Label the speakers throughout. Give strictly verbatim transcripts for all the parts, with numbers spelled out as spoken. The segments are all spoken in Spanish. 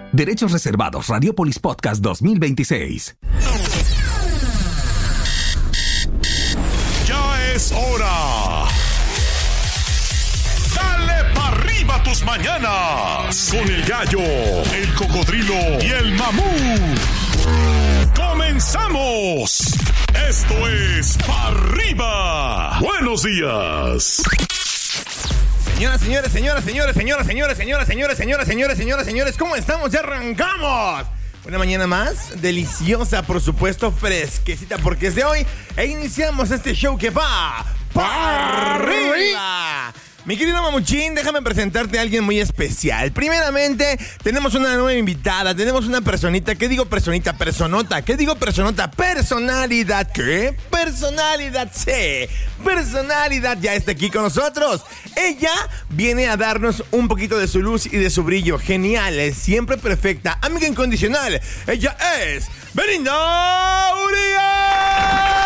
Speaker 1: Derechos reservados. Radiopolis Podcast dos mil veintiséis.
Speaker 2: Ya es hora. Dale pa' arriba tus mañanas. Con el gallo, el cocodrilo y el mamut. ¡Comenzamos! Esto es Pa' Arriba. Buenos días.
Speaker 3: Señoras, señores, señoras, señores, señoras, señores, señoras, señores, señoras, señores, señoras, señores, ¿cómo estamos? ¡Ya arrancamos! Una mañana más, deliciosa, por supuesto, fresquecita, porque es de hoy e iniciamos este show que va Pa' Arriba. Mi querido Mamuchín, déjame presentarte a alguien muy especial. Primeramente, tenemos una nueva invitada, tenemos una personita. ¿Qué digo personita? Personota. ¿Qué digo personota? Personalidad. ¿Qué? Personalidad, sí. Personalidad ya está aquí con nosotros. Ella viene a darnos un poquito de su luz y de su brillo. Genial, es siempre perfecta, amiga incondicional. Ella es Belinda Urias.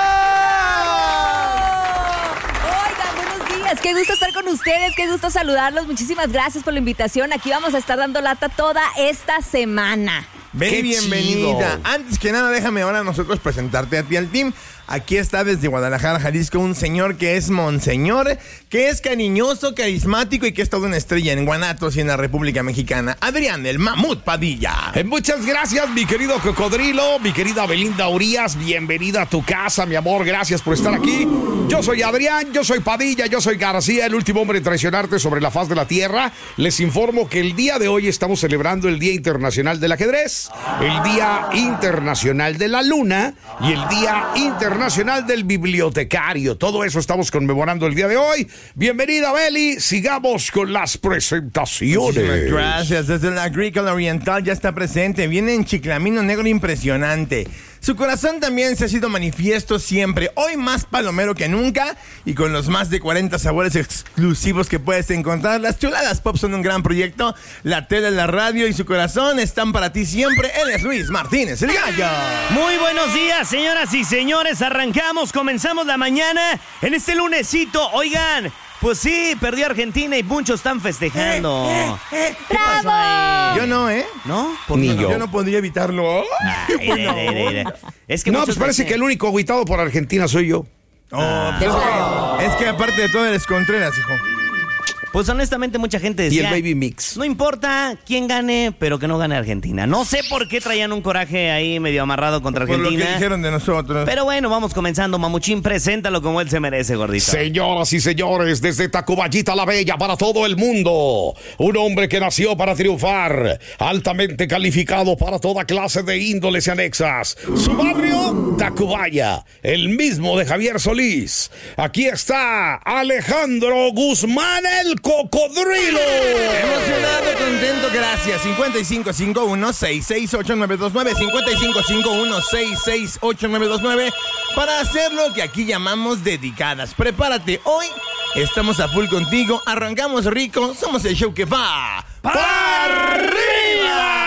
Speaker 4: Qué gusto estar con ustedes, qué gusto saludarlos. Muchísimas gracias por la invitación. Aquí vamos a estar dando lata toda esta semana.
Speaker 3: Ven, bienvenida. Chido. Antes que nada, déjame ahora nosotros presentarte a ti al team. Aquí está desde Guadalajara, Jalisco, un señor que es monseñor, que es cariñoso, carismático y que es toda una estrella en Guanatos y en la República Mexicana. Adrián, el Mamut Padilla.
Speaker 5: Eh, muchas gracias, mi querido cocodrilo, mi querida Belinda Urias. Bienvenida a tu casa, mi amor. Gracias por estar aquí. Yo soy Adrián, yo soy Padilla, yo soy García, el último hombre en traicionarte sobre la faz de la tierra. Les informo que el día de hoy estamos celebrando el Día Internacional del Ajedrez, el Día Internacional de la Luna y el Día Internacional Nacional del Bibliotecario. Todo eso estamos conmemorando el día de hoy. Bienvenida, Beli. Sigamos con las presentaciones.
Speaker 3: Muchísimas gracias. Desde la Agrícola Oriental ya está presente. Viene en chiclamino negro impresionante. Su corazón también se ha sido manifiesto siempre. Hoy más palomero que nunca y con los más de cuarenta sabores exclusivos que puedes encontrar. Las chuladas pop son un gran proyecto. La tele, la radio y su corazón están para ti siempre. Él es Luis Martínez, el gallo.
Speaker 6: Muy buenos días, señoras y señores. Arrancamos, comenzamos la mañana en este lunesito. Oigan, pues sí, perdió Argentina y muchos están festejando.
Speaker 3: Eh, eh, eh.
Speaker 6: ¿Qué pasó ahí?
Speaker 3: Yo no, ¿eh?
Speaker 6: ¿No?
Speaker 3: ¿Por
Speaker 5: Ni
Speaker 3: no?
Speaker 5: yo.
Speaker 3: Yo no podría evitarlo.
Speaker 6: Ay,
Speaker 3: Bueno.
Speaker 6: de, de, de, de. Es que
Speaker 5: no,
Speaker 6: muchos
Speaker 5: pues parece
Speaker 6: dicen-
Speaker 5: que el único agüitado por Argentina soy yo.
Speaker 3: Oh, pues es, que, es que aparte de todo eres Contreras, hijo.
Speaker 6: Pues honestamente mucha gente
Speaker 5: Y
Speaker 6: decía,
Speaker 5: el Baby Mix.
Speaker 6: no importa quién gane, pero que no gane Argentina. No sé por qué traían un coraje ahí medio amarrado contra
Speaker 3: Por lo
Speaker 6: Argentina.
Speaker 3: que dijeron de nosotros.
Speaker 6: Pero bueno, vamos comenzando. Mamuchín, preséntalo como él se merece, gordito.
Speaker 5: Señoras y señores, desde Tacubayita la Bella para todo el mundo, un hombre que nació para triunfar, altamente calificado para toda clase de índoles y anexas. Su barrio, Tacubaya, el mismo de Javier Solís. Aquí está Alejandro Guzmán, el cocodrilo.
Speaker 3: Emocionado, contento, gracias. cincuenta y cinco cincuenta y uno, sesenta y seis, ochenta y nueve veintinueve, cincuenta y cinco cincuenta y uno, sesenta y seis, ochenta y nueve veintinueve, para hacer lo que aquí llamamos dedicadas. Prepárate, hoy estamos a full contigo, arrancamos rico, somos el show que va
Speaker 2: ¡Pa' arriba!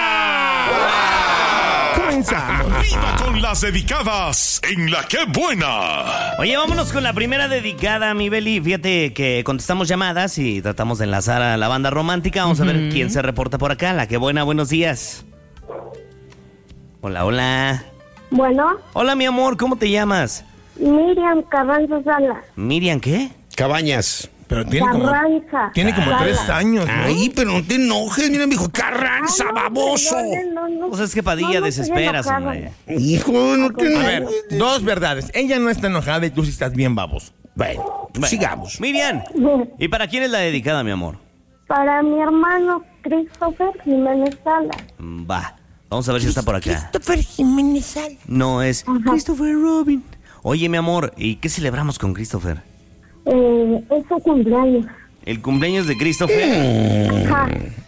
Speaker 3: Comenzamos.
Speaker 2: Arriba con las dedicadas en La Qué Buena.
Speaker 6: Oye, vámonos con la primera dedicada, mi Beli. Fíjate que contestamos llamadas y tratamos de enlazar a la banda romántica. Vamos uh-huh. a ver quién se reporta por acá. La Qué Buena, buenos días. Hola, hola.
Speaker 7: Bueno.
Speaker 6: Hola, mi amor, ¿cómo te llamas?
Speaker 7: Miriam Carranza Salas.
Speaker 6: ¿Miriam qué?
Speaker 5: Cabañas.
Speaker 3: Pero tiene como,
Speaker 7: Carranza.
Speaker 3: tiene como tres años, ¿no?
Speaker 5: Ay, pero no te enojes, mira, me dijo Carranza,
Speaker 7: Ah, no,
Speaker 5: baboso.
Speaker 7: perdón, no, no.
Speaker 6: Pues es que Padilla
Speaker 7: No, no
Speaker 6: desesperas,
Speaker 7: estoy
Speaker 6: hombre.
Speaker 5: Hijo, no te
Speaker 3: A ver,
Speaker 5: enojes.
Speaker 3: dos verdades. Ella no está enojada y tú sí estás bien babos.
Speaker 5: Bueno,
Speaker 6: Bueno,
Speaker 5: sigamos.
Speaker 6: Miriam, ¿y para quién es la dedicada, mi amor?
Speaker 7: Para mi hermano Christopher Jiménez Salas.
Speaker 6: Va, vamos a ver si está por acá.
Speaker 3: Christopher Jiménez Salas.
Speaker 6: No, es
Speaker 7: Ajá.
Speaker 6: Christopher Robin. Oye, mi amor, ¿y qué celebramos con Christopher?
Speaker 7: Eh, es su cumpleaños.
Speaker 6: ¿El cumpleaños de Christopher?
Speaker 7: Ajá.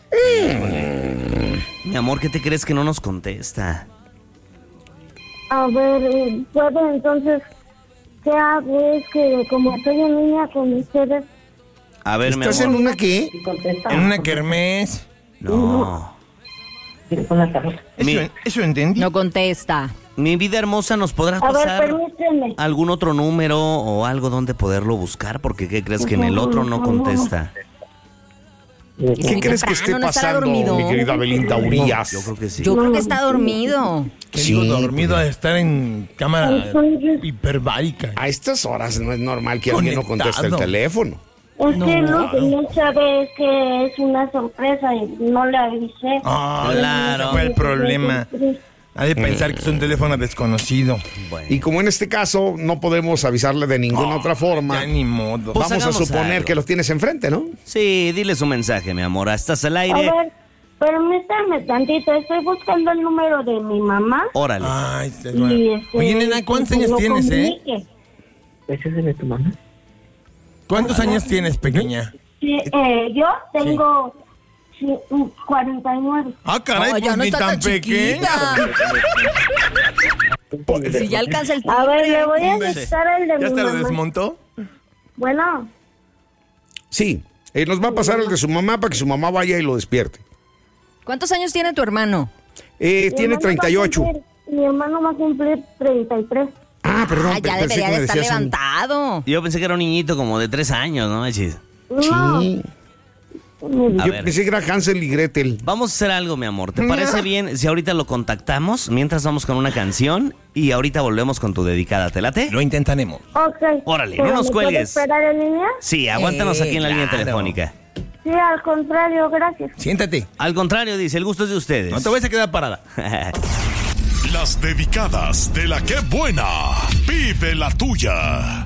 Speaker 6: Mi amor, ¿qué te crees que no nos contesta?
Speaker 7: A ver, eh, puedo entonces, ¿qué hago? Es que como estoy en línea con ustedes.
Speaker 6: A ver, mi
Speaker 5: ¿Estás en
Speaker 6: amor.
Speaker 5: una qué?
Speaker 3: En una kermés.
Speaker 6: No.
Speaker 3: Eso,
Speaker 6: Mi-
Speaker 3: eso entendí.
Speaker 4: No contesta.
Speaker 6: Mi vida hermosa, ¿nos podrás
Speaker 7: A ver,
Speaker 6: pasar
Speaker 7: permíteme.
Speaker 6: algún otro número o algo donde poderlo buscar? Porque ¿qué crees que en el otro no contesta?
Speaker 5: ¿Qué
Speaker 4: muy
Speaker 5: crees que
Speaker 4: temprano,
Speaker 5: esté
Speaker 4: ¿no estará
Speaker 5: pasando,
Speaker 4: dormido?
Speaker 5: mi querida Belinda Urias?
Speaker 6: Yo creo que sí.
Speaker 4: Yo creo que está dormido.
Speaker 3: ¿Qué
Speaker 5: Sí,
Speaker 3: digo, dormido a estar en cámara
Speaker 7: Entonces-
Speaker 3: hiperbárica?
Speaker 5: A estas horas no es normal que alguien no conteste el
Speaker 3: Conectado.
Speaker 5: teléfono.
Speaker 7: Es que lo que no sabe es que es una sorpresa y no le avisé.
Speaker 3: Ah,
Speaker 6: Claro.
Speaker 3: ese fue el problema. Ha de pensar que es un teléfono desconocido.
Speaker 6: Bueno.
Speaker 5: Y como en este caso no podemos avisarle de ninguna otra forma,
Speaker 3: Ya ni modo.
Speaker 6: Pues
Speaker 5: vamos a
Speaker 6: hagamos
Speaker 5: suponer
Speaker 6: algo.
Speaker 5: que los tienes enfrente, ¿no?
Speaker 6: Sí, dile su mensaje, mi amor. Estás al
Speaker 7: A
Speaker 6: aire.
Speaker 7: ver, permítame tantito, estoy buscando el número de mi mamá.
Speaker 6: Órale.
Speaker 3: Ay, se
Speaker 7: Y
Speaker 3: duerme.
Speaker 7: este,
Speaker 3: Oye, nena, ¿cuántos
Speaker 7: que
Speaker 3: años
Speaker 7: lo
Speaker 3: tienes, eh?
Speaker 7: comunique.
Speaker 8: ¿Ese es de tu mamá?
Speaker 3: ¿Cuántos años tienes, pequeña?
Speaker 7: Sí, eh, yo tengo sí, mm, cuarenta y nueve.
Speaker 3: Ah, caray,
Speaker 4: No, ya
Speaker 3: pues
Speaker 4: no
Speaker 3: ni
Speaker 4: está
Speaker 3: tan
Speaker 4: tan
Speaker 3: pequeña.
Speaker 4: chiquita. Si ya alcanza el
Speaker 7: A ver, le voy a
Speaker 3: Un beso.
Speaker 7: dictar el de
Speaker 3: ¿Ya
Speaker 7: mi
Speaker 3: te lo
Speaker 7: mamá.
Speaker 3: desmontó?
Speaker 7: Bueno,
Speaker 5: Sí, eh, nos va a pasar el de su mamá para que su mamá vaya y lo despierte.
Speaker 4: ¿Cuántos años tiene tu hermano?
Speaker 5: Eh,
Speaker 7: mi
Speaker 5: tiene
Speaker 7: hermano
Speaker 5: treinta y ocho.
Speaker 7: va a cumplir- Mi hermano va a cumplir treinta y tres.
Speaker 5: Ah, perdón.
Speaker 4: Ah, ya
Speaker 5: pensé
Speaker 4: debería
Speaker 5: que
Speaker 4: de
Speaker 5: me
Speaker 4: estar
Speaker 5: decías un-
Speaker 4: levantado.
Speaker 6: Yo pensé que era un niñito como de tres años, ¿no, Chis?
Speaker 7: No,
Speaker 5: Sí.
Speaker 7: mi-
Speaker 6: A
Speaker 5: Yo
Speaker 6: ver.
Speaker 5: pensé que era Hansel y Gretel.
Speaker 6: Vamos a hacer algo, mi amor. ¿Te parece bien si ahorita lo contactamos mientras vamos con una canción y ahorita volvemos con tu dedicada? ¿Te late?
Speaker 3: Lo intentaremos.
Speaker 7: ok.
Speaker 6: Órale,
Speaker 7: ¿Pero
Speaker 6: no nos
Speaker 7: me puede
Speaker 6: cuelgues.
Speaker 7: esperar en línea?
Speaker 6: Sí, aguántanos
Speaker 3: Eh,
Speaker 6: aquí en la línea
Speaker 3: claro.
Speaker 6: telefónica.
Speaker 7: Sí, al contrario, gracias.
Speaker 3: Siéntate.
Speaker 6: Al contrario, dice, el gusto es de ustedes.
Speaker 3: No te vayas a quedar parada.
Speaker 2: Las dedicadas de la que buena. Pide la tuya.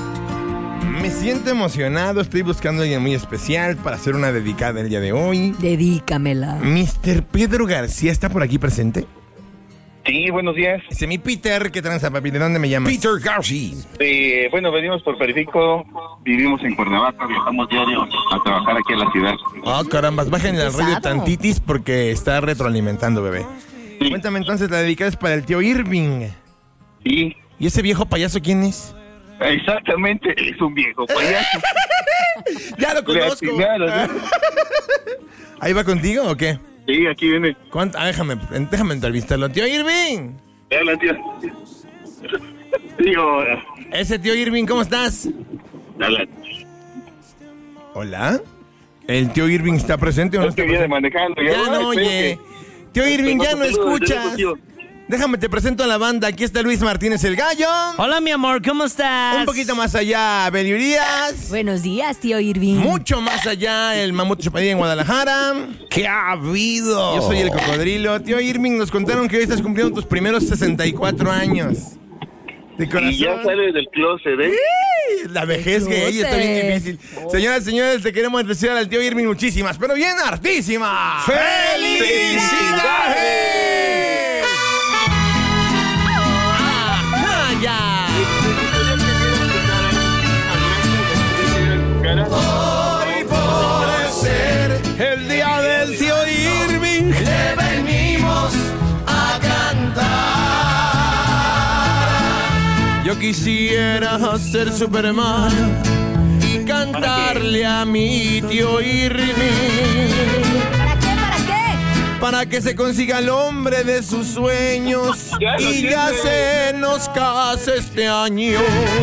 Speaker 3: Me siento emocionado. Estoy buscando a alguien muy especial para hacer una dedicada el día de hoy.
Speaker 4: Dedícamela.
Speaker 3: mister Pedro García está por aquí presente.
Speaker 9: Sí, buenos días.
Speaker 3: Ese mi Peter, ¿qué tranza, papi? ¿De dónde me llamas?
Speaker 5: Peter Garcia.
Speaker 9: Eh, bueno, venimos por Periférico, vivimos en Cuernavaca, viajamos diario a trabajar aquí en la ciudad.
Speaker 3: Ah, carambas, bájenle al radio
Speaker 4: Pesado.
Speaker 3: tantitis porque está retroalimentando, bebé.
Speaker 9: Sí.
Speaker 3: Cuéntame entonces, la dedicada es para el tío Irving.
Speaker 9: Sí,
Speaker 3: ¿Y ese viejo payaso quién es?
Speaker 9: exactamente, es un viejo payaso.
Speaker 3: Ya lo
Speaker 9: Le
Speaker 3: conozco.
Speaker 9: atinaron, ¿no?
Speaker 3: ¿Ahí va contigo o qué?
Speaker 9: Sí, aquí viene.
Speaker 3: ¿Cuánto? Ah, déjame, déjame entrevistarlo. Tío Irving.
Speaker 9: Hola, tío. Digo,
Speaker 3: Ese tío Irving, ¿cómo estás?
Speaker 9: hola.
Speaker 3: Hola. ¿El tío Irving está presente o no
Speaker 9: Es que
Speaker 3: está
Speaker 9: viene
Speaker 3: presente?
Speaker 9: manejando.
Speaker 3: Ya
Speaker 9: Ay,
Speaker 3: no oye.
Speaker 9: espérate.
Speaker 3: Tío Irving, ya no
Speaker 9: Tengo tu saludo,
Speaker 3: escuchas.
Speaker 9: tengo tu tío.
Speaker 3: Déjame, te presento a la banda. Aquí está Luis Martínez el Gallo.
Speaker 6: Hola, mi amor, ¿cómo estás?
Speaker 3: Un poquito más allá, Beli Urias.
Speaker 4: Buenos días, tío Irving.
Speaker 3: Mucho más allá, el Mamut Chupadilla en Guadalajara.
Speaker 5: ¿Qué ha habido?
Speaker 3: Yo soy el Cocodrilo. Tío Irving, nos contaron que hoy estás cumpliendo tus primeros sesenta y cuatro años. De corazón.
Speaker 9: Y ya sale del closet, ¿eh?
Speaker 3: Sí, la vejez que ella está bien difícil. Señoras y señores, te queremos desear al tío Irving muchísimas, pero bien hartísimas. ¡Felicidades! ¡Ajá, ya! Hoy por ser el día del tío Irving, le venimos a cantar. Yo quisiera ser Superman y cantarle a mi tío Irving
Speaker 4: ¿Para qué? ¿Para qué?
Speaker 3: para que se consiga el hombre de sus sueños
Speaker 9: Ya lo
Speaker 3: y ya
Speaker 9: tiene.
Speaker 3: se nos case este año.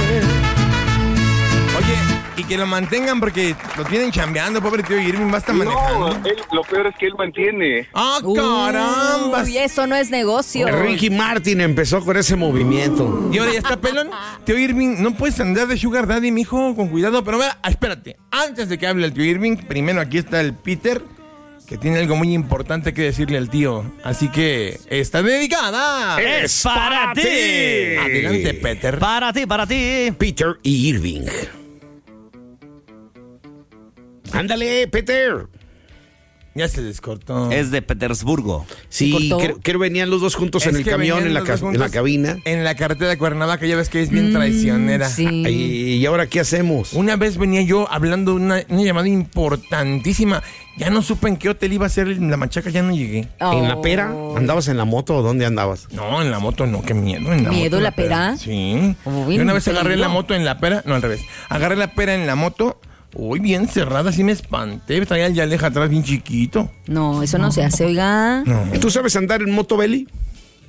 Speaker 3: Oye, y que lo mantengan porque lo tienen chambeando, pobre tío Irving, va a estar manejando.
Speaker 9: No, él, lo peor es que él mantiene.
Speaker 3: ¡Ah, caramba!
Speaker 4: Uy, eso no es negocio.
Speaker 5: Ricky Martin empezó con ese movimiento.
Speaker 3: Y ahora ya está pelón. Tío Irving, no puedes andar de sugar daddy, mijo, con cuidado. Pero vea, ah, espérate. Antes de que hable el tío Irving, primero aquí está el Peter, que tiene algo muy importante que decirle al tío. Así que está dedicada.
Speaker 6: Es para ti.
Speaker 3: Adelante, Peter.
Speaker 6: Para ti, para ti.
Speaker 5: Peter y Irving. Ándale, Peter.
Speaker 3: Ya se descortó.
Speaker 6: Es de Petersburgo.
Speaker 5: Sí,
Speaker 4: cortó?
Speaker 5: creo, creo que venían los dos juntos
Speaker 3: Es
Speaker 5: en el
Speaker 3: que
Speaker 5: camión,
Speaker 3: venían
Speaker 5: en la,
Speaker 3: los
Speaker 5: ca-
Speaker 3: dos
Speaker 5: en la
Speaker 3: juntos
Speaker 5: cabina.
Speaker 3: En la carretera de Cuernavaca, ya ves que es bien traicionera.
Speaker 4: Sí.
Speaker 5: Ay, ¿y ahora qué hacemos?
Speaker 3: Una vez venía yo hablando de una, una llamada importantísima. Ya no supe en qué hotel iba a ser la machaca, ya no llegué.
Speaker 5: ¿En la
Speaker 4: Oh.
Speaker 5: pera? ¿Andabas en la moto o dónde andabas?
Speaker 3: No, en la moto no, qué miedo. En la
Speaker 4: ¿Miedo
Speaker 3: moto, en
Speaker 4: la pera?
Speaker 3: Sí.
Speaker 4: Como
Speaker 3: Yo
Speaker 4: bien
Speaker 3: una vez agarré
Speaker 4: peligro.
Speaker 3: la moto en la pera, no al revés. Agarré la pera en la moto, uy, bien cerrada, así me espanté. Traía el Yaleja atrás bien chiquito.
Speaker 4: No, eso no se hace, oiga.
Speaker 3: No.
Speaker 5: ¿Tú sabes andar en moto, Beli?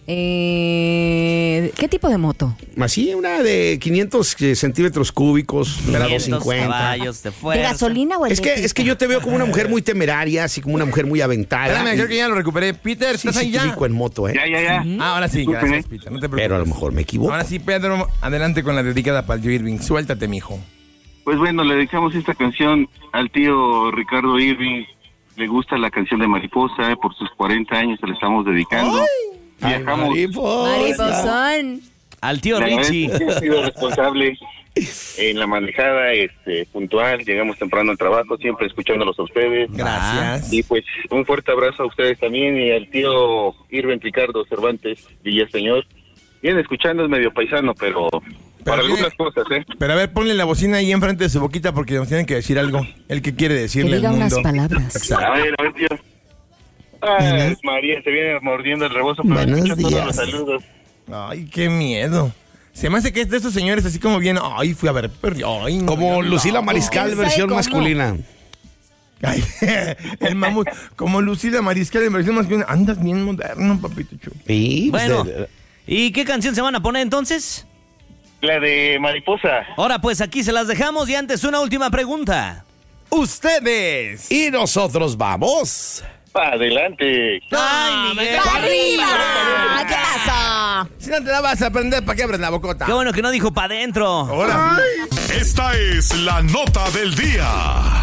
Speaker 4: Eh, ¿Qué tipo de moto?
Speaker 5: Así, una de quinientos centímetros cúbicos, grado
Speaker 6: quinientos
Speaker 5: cincuenta.
Speaker 6: caballos de fuerza.
Speaker 4: ¿De gasolina o
Speaker 5: Es que,
Speaker 4: eléctrica?
Speaker 5: es que yo te veo como una mujer muy temeraria, así como una mujer muy aventada.
Speaker 3: Espérame,
Speaker 5: Y-
Speaker 3: creo que ya lo recuperé. Peter,
Speaker 5: sí,
Speaker 3: ¿estás
Speaker 5: sí,
Speaker 3: ahí
Speaker 5: te
Speaker 3: ya?
Speaker 5: ubico en moto, ¿eh?
Speaker 9: Ya, ya, ya.
Speaker 3: Ah, ahora sí,
Speaker 9: Disculpen,
Speaker 3: gracias,
Speaker 9: ¿eh?
Speaker 3: Peter. No te preocupes.
Speaker 5: Pero a lo mejor me equivoco.
Speaker 3: Ahora sí, Pedro, adelante con la dedicada para el tío Irving. Suéltate, mijo.
Speaker 9: Pues bueno, le dedicamos esta canción al tío Ricardo Irving. Le gusta la canción de Mariposa, eh, por sus cuarenta años se la estamos dedicando.
Speaker 5: Ay,
Speaker 9: Viajamos.
Speaker 5: mariposa.
Speaker 4: Mariposón.
Speaker 6: Al tío
Speaker 9: La verdad
Speaker 6: Richie.
Speaker 9: es que ha sido responsable en la manejada, este, puntual. Llegamos temprano al trabajo, siempre escuchándolos a ustedes.
Speaker 3: Gracias.
Speaker 9: Y pues un fuerte abrazo a ustedes también y al tío Irving Ricardo Cervantes Villaseñor. Bien, escuchando es medio paisano, pero, para
Speaker 3: tiene-
Speaker 9: algunas cosas, ¿eh?
Speaker 3: Pero a ver, ponle la bocina ahí enfrente de su boquita porque nos tienen que decir algo. El que quiere
Speaker 4: Que
Speaker 3: decirle al
Speaker 4: diga
Speaker 3: mundo.
Speaker 4: unas palabras.
Speaker 3: Exacto.
Speaker 9: A ver, a ver, tío. Ay, María, se viene mordiendo el rebozo, pero
Speaker 5: Buenos
Speaker 9: escucho todos
Speaker 5: días.
Speaker 9: los saludos.
Speaker 3: Ay, qué miedo. Se me hace que es de esos señores así como bien. Ay, fui a ver. perdió. Ay, no,
Speaker 5: Como
Speaker 3: yo
Speaker 5: Lucila
Speaker 3: no.
Speaker 5: Mariscal,
Speaker 4: ¿Quién sabe
Speaker 5: versión
Speaker 4: cómo?
Speaker 5: masculina.
Speaker 3: Ay, el mamut. Como Lucila Mariscal en versión masculina. Andas bien moderno, papito chulo.
Speaker 5: Sí, pues,
Speaker 6: Bueno,
Speaker 5: de-
Speaker 6: ¿y qué canción se van a poner entonces?
Speaker 9: La de Mariposa.
Speaker 6: Ahora pues aquí se las dejamos y antes una última pregunta.
Speaker 3: Ustedes.
Speaker 5: Y nosotros vamos.
Speaker 9: Pa' adelante.
Speaker 6: ¡Ay, Miguel!
Speaker 4: ¡Arriba! ¿Qué pasó?
Speaker 3: Si no te la vas a aprender, ¿para qué abres la bocota?
Speaker 6: Qué bueno que no dijo pa' adentro.
Speaker 3: Ahora.
Speaker 2: Esta es la nota del día.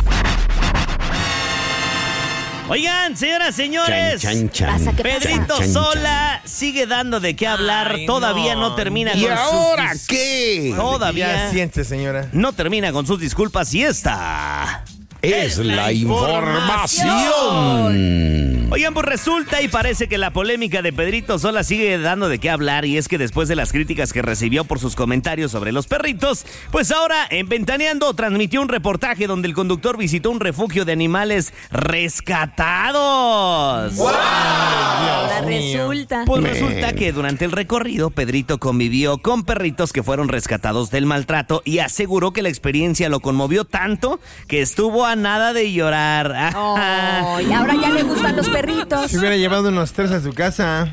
Speaker 6: Oigan, señoras, señores.
Speaker 5: Chan, chan,
Speaker 4: Pasa,
Speaker 5: chan.
Speaker 4: ¿qué pasa?
Speaker 6: Pedrito
Speaker 5: Chan, chan.
Speaker 6: Sola sigue dando de qué hablar.
Speaker 3: Ay,
Speaker 6: Todavía no,
Speaker 3: no.
Speaker 6: termina
Speaker 5: ¿Y
Speaker 6: con
Speaker 5: ahora
Speaker 6: sus...
Speaker 5: qué?
Speaker 6: Todavía
Speaker 3: Ya siéntese, señora.
Speaker 6: no termina con sus disculpas y esta.
Speaker 5: Es la información.
Speaker 6: Oigan, pues resulta y parece que la polémica de Pedrito Sola sigue dando de qué hablar, y es que después de las críticas que recibió por sus comentarios sobre los perritos, pues ahora en Ventaneando transmitió un reportaje donde el conductor visitó un refugio de animales rescatados.
Speaker 4: Ahora
Speaker 3: mío.
Speaker 4: resulta.
Speaker 6: Pues
Speaker 5: Men.
Speaker 6: resulta que durante el recorrido Pedrito convivió con perritos que fueron rescatados del maltrato y aseguró que la experiencia lo conmovió tanto que estuvo a nada de llorar.
Speaker 4: Oh, y ahora ya le gustan los perritos.
Speaker 3: Si hubiera llevado unos tres a su casa.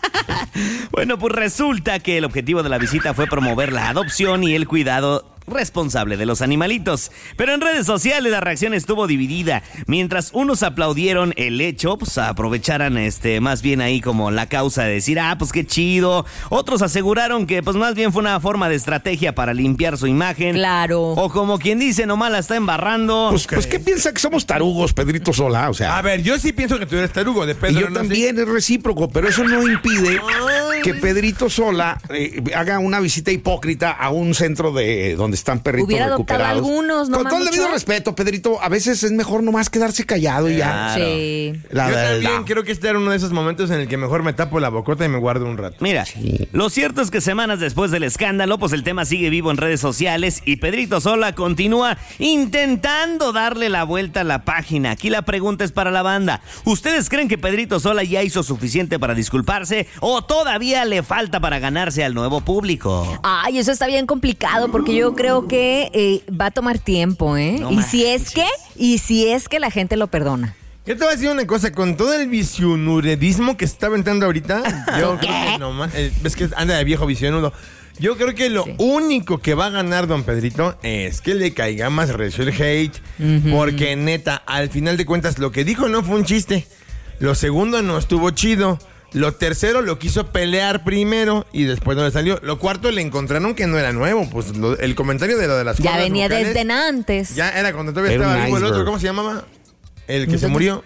Speaker 6: Bueno, pues resulta que el objetivo de la visita fue promover la adopción y el cuidado responsable de los animalitos. Pero en redes sociales la reacción estuvo dividida. Mientras unos aplaudieron el hecho, pues aprovecharan este más bien ahí como la causa de decir, ah, pues qué chido. Otros aseguraron que pues más bien fue una forma de estrategia para limpiar su imagen.
Speaker 4: Claro.
Speaker 6: O como quien dice, nomás la está embarrando.
Speaker 5: Pues, pues, ¿qué piensa que somos tarugos, Pedrito Sola? O sea,
Speaker 3: A ver, yo sí pienso que tú eres tarugo de
Speaker 5: y
Speaker 3: Pedro.
Speaker 5: yo
Speaker 3: no sé.
Speaker 5: también, es recíproco, pero eso no impide que Pedrito Sola eh, haga una visita hipócrita a un centro de donde están perritos
Speaker 4: Hubiera adoptado
Speaker 5: recuperados.
Speaker 4: algunos, ¿no,
Speaker 5: Con todo el
Speaker 4: Mamucho?
Speaker 5: debido respeto, Pedrito, a veces es mejor nomás quedarse callado y ya.
Speaker 6: Claro.
Speaker 4: Sí.
Speaker 5: La
Speaker 3: Yo
Speaker 5: verdad.
Speaker 3: también creo que este era uno de esos momentos en el que mejor me tapo la bocota y me guardo un rato.
Speaker 6: Mira, lo cierto es que semanas después del escándalo, pues el tema sigue vivo en redes sociales y Pedrito Sola continúa intentando darle la vuelta a la página. Aquí la pregunta es para la banda. ¿Ustedes creen que Pedrito Sola ya hizo suficiente para disculparse o todavía le falta para ganarse al nuevo público?
Speaker 4: Ay, eso está bien complicado porque yo creo que eh, va a tomar tiempo, ¿eh?
Speaker 6: No
Speaker 4: y si es que, y si es que la gente lo perdona.
Speaker 3: Yo te voy a decir una cosa, con todo el visionuredismo que se está aventando ahorita, yo creo que nomás, eh, ves que anda de viejo visionudo. Yo creo que lo
Speaker 4: Sí.
Speaker 3: único que va a ganar don Pedrito es que le caiga más recio el hate, porque neta, al final de cuentas, lo que dijo no fue un chiste. Lo segundo no estuvo chido. Lo tercero lo quiso pelear primero y después no le salió. Lo cuarto le encontraron que no era nuevo. Pues lo- el comentario de lo de las
Speaker 4: Ya
Speaker 3: cuerdas
Speaker 4: venía
Speaker 3: vocales,
Speaker 4: desde antes.
Speaker 3: Ya era cuando todavía
Speaker 5: Era
Speaker 3: estaba
Speaker 5: un
Speaker 3: vivo el otro.
Speaker 5: iceberg.
Speaker 3: ¿Cómo se llamaba? El que
Speaker 4: ¿No
Speaker 3: se
Speaker 4: sé?
Speaker 3: murió.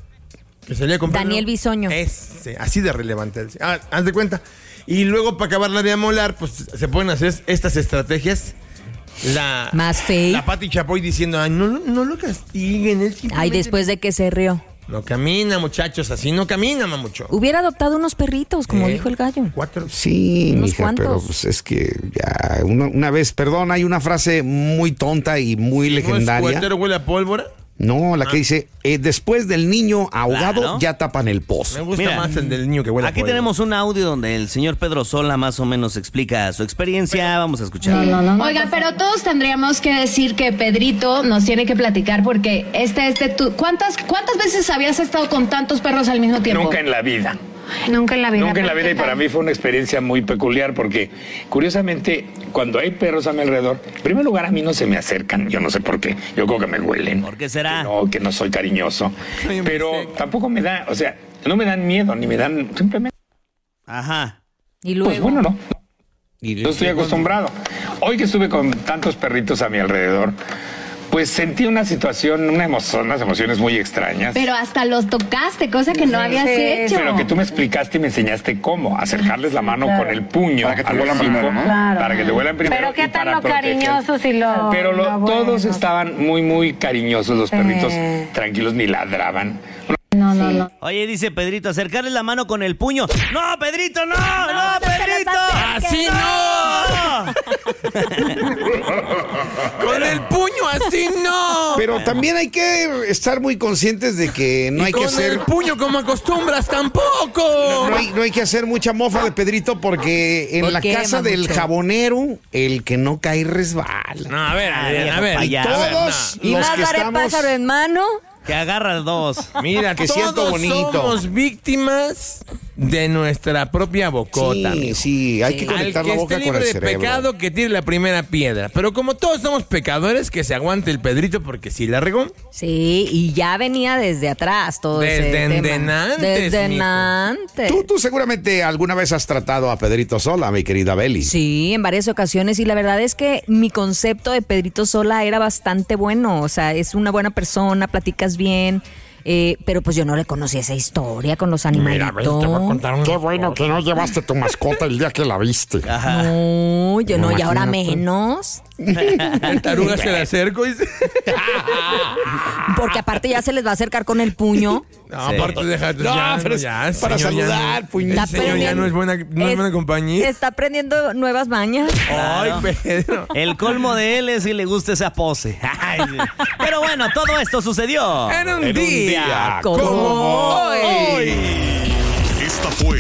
Speaker 3: Que salía con
Speaker 4: Daniel
Speaker 3: pelo.
Speaker 4: Bisoño.
Speaker 3: Ese, así de relevante. Ah, haz de cuenta. Y luego, para acabarla de amolar, pues se pueden hacer estas estrategias. La,
Speaker 4: Más fake.
Speaker 3: La Pati Chapoy diciendo, ay, no, no lo castiguen. Él
Speaker 4: Ay,
Speaker 3: simplemente-
Speaker 4: después de que se rió.
Speaker 3: No camina, muchachos, así no camina, mamucho.
Speaker 4: Hubiera adoptado unos perritos, como
Speaker 3: Eh,
Speaker 4: dijo el gallo.
Speaker 3: Cuatro.
Speaker 5: Sí,
Speaker 4: Unos
Speaker 5: mija,
Speaker 4: cuantos.
Speaker 5: pero pues es que ya una, una vez, perdón, hay una frase muy tonta y muy
Speaker 3: ¿No es
Speaker 5: legendaria.
Speaker 3: cuetero, huele a pólvora?
Speaker 5: No, la que dice, eh, después del niño ahogado,
Speaker 6: Claro.
Speaker 5: ya tapan el
Speaker 3: Me
Speaker 5: pozo.
Speaker 3: gusta
Speaker 6: Mira,
Speaker 3: más el del niño que huele a
Speaker 6: Aquí
Speaker 3: pólvora.
Speaker 6: tenemos un audio donde el señor Pedro Sola más o menos explica su experiencia. Vamos a escuchar.
Speaker 10: Oiga, pero todos tendríamos que decir que Pedrito nos tiene que platicar porque este es de tu... ¿Cuántas, ¿Cuántas veces habías estado con tantos perros al mismo tiempo?
Speaker 11: Nunca en la vida.
Speaker 10: Nunca en la vida.
Speaker 11: Nunca en la vida, y para mí fue una experiencia muy peculiar porque, curiosamente, cuando hay perros a mi alrededor, en primer lugar a mí no se me acercan, yo no sé por qué, yo creo que me huelen.
Speaker 6: ¿Por qué será?
Speaker 11: Que no, que no soy cariñoso, pero tampoco me da, o sea, no me dan miedo, ni me dan, simplemente...
Speaker 6: Ajá.
Speaker 4: Y luego...
Speaker 11: Pues bueno, no. Yo estoy acostumbrado. Hoy que estuve con tantos perritos a mi alrededor, pues sentí una situación, una emoción, unas emociones muy extrañas.
Speaker 10: Pero hasta los tocaste, cosa que no habías hecho.
Speaker 11: Pero que tú me explicaste y me enseñaste cómo acercarles la mano
Speaker 12: Claro.
Speaker 11: con el puño
Speaker 12: Para que te
Speaker 11: a los
Speaker 12: huelan
Speaker 11: hijos,
Speaker 12: primero, ¿no?
Speaker 10: Claro.
Speaker 11: para que te huelan primero.
Speaker 12: Pero qué
Speaker 11: y
Speaker 12: tan
Speaker 11: para
Speaker 12: lo
Speaker 11: proteger.
Speaker 12: cariñosos y lo...
Speaker 11: Pero lo-
Speaker 12: lo
Speaker 11: todos
Speaker 12: buenos.
Speaker 11: estaban muy, muy cariñosos, los
Speaker 12: Sí.
Speaker 11: perritos tranquilos, ni ladraban.
Speaker 12: No, no, no.
Speaker 6: Oye, dice Pedrito, acercarle la mano con el puño. ¡No, Pedrito, no! ¡No,
Speaker 4: no se
Speaker 6: Pedrito!
Speaker 4: las acerque,
Speaker 3: ¡Así no! ¡Con el puño así no!
Speaker 5: Pero también hay que estar muy conscientes de que no
Speaker 3: Y
Speaker 5: hay que
Speaker 3: con
Speaker 5: hacer...
Speaker 3: el puño como acostumbras tampoco.
Speaker 5: No, no hay, no hay que hacer mucha mofa de Pedrito porque en
Speaker 4: ¿Por
Speaker 5: la
Speaker 4: qué,
Speaker 5: casa del
Speaker 4: mamucho?
Speaker 5: jabonero, el que no cae resbala.
Speaker 3: No, a ver, a ver, a ver.
Speaker 6: Y
Speaker 3: a ver,
Speaker 5: todos
Speaker 3: no.
Speaker 4: Y
Speaker 5: los
Speaker 4: más
Speaker 5: que
Speaker 4: vale
Speaker 5: estamos...
Speaker 4: pájaro en mano.
Speaker 6: Que agarra dos.
Speaker 3: Mira,
Speaker 5: Que
Speaker 3: todos
Speaker 5: siento bonito.
Speaker 3: somos víctimas de nuestra propia bocota.
Speaker 5: Sí,
Speaker 3: amigo.
Speaker 5: sí, hay que
Speaker 3: Al
Speaker 5: conectar
Speaker 3: que
Speaker 5: la boca
Speaker 3: esté
Speaker 5: con
Speaker 3: libre
Speaker 5: el
Speaker 3: de
Speaker 5: cerebro.
Speaker 3: pecado, que tire la primera piedra. Pero como todos somos pecadores, que se aguante el Pedrito porque sí la regó.
Speaker 4: Sí, y ya venía desde atrás todo ese
Speaker 3: Desde
Speaker 4: tema.
Speaker 3: antes,
Speaker 4: Desde
Speaker 3: mijo.
Speaker 4: antes.
Speaker 5: Tú, tú seguramente alguna vez has tratado a Pedrito Sola, mi querida Beli.
Speaker 4: Sí, en varias ocasiones, y la verdad es que mi concepto de Pedrito Sola era bastante bueno. O sea, es una buena persona, platicas bien. Eh, pero pues yo no le conocía esa historia con los animalitos.
Speaker 5: Qué bueno que no llevaste tu mascota el día que la viste.
Speaker 4: No, yo no, y ahora
Speaker 5: Imagínate.
Speaker 4: menos.
Speaker 3: El taruga se le acerco y se...
Speaker 4: Porque aparte ya se les va a acercar con el puño.
Speaker 3: No,
Speaker 6: Sí.
Speaker 3: aparte deja
Speaker 5: No,
Speaker 3: ya,
Speaker 5: pero es
Speaker 3: ya,
Speaker 5: para
Speaker 3: señor, ya
Speaker 5: saludar,
Speaker 3: no-
Speaker 5: puñeta.
Speaker 3: el señor ya no es buena, no es buena compañía.
Speaker 4: Está aprendiendo nuevas mañas.
Speaker 3: Ay, Pedro.
Speaker 6: El colmo de él es que le gusta esa pose. Ay, sí. Pero bueno, todo esto sucedió
Speaker 3: En un
Speaker 5: En un
Speaker 3: día,
Speaker 5: día
Speaker 3: como
Speaker 5: como
Speaker 3: hoy.
Speaker 2: Esta fue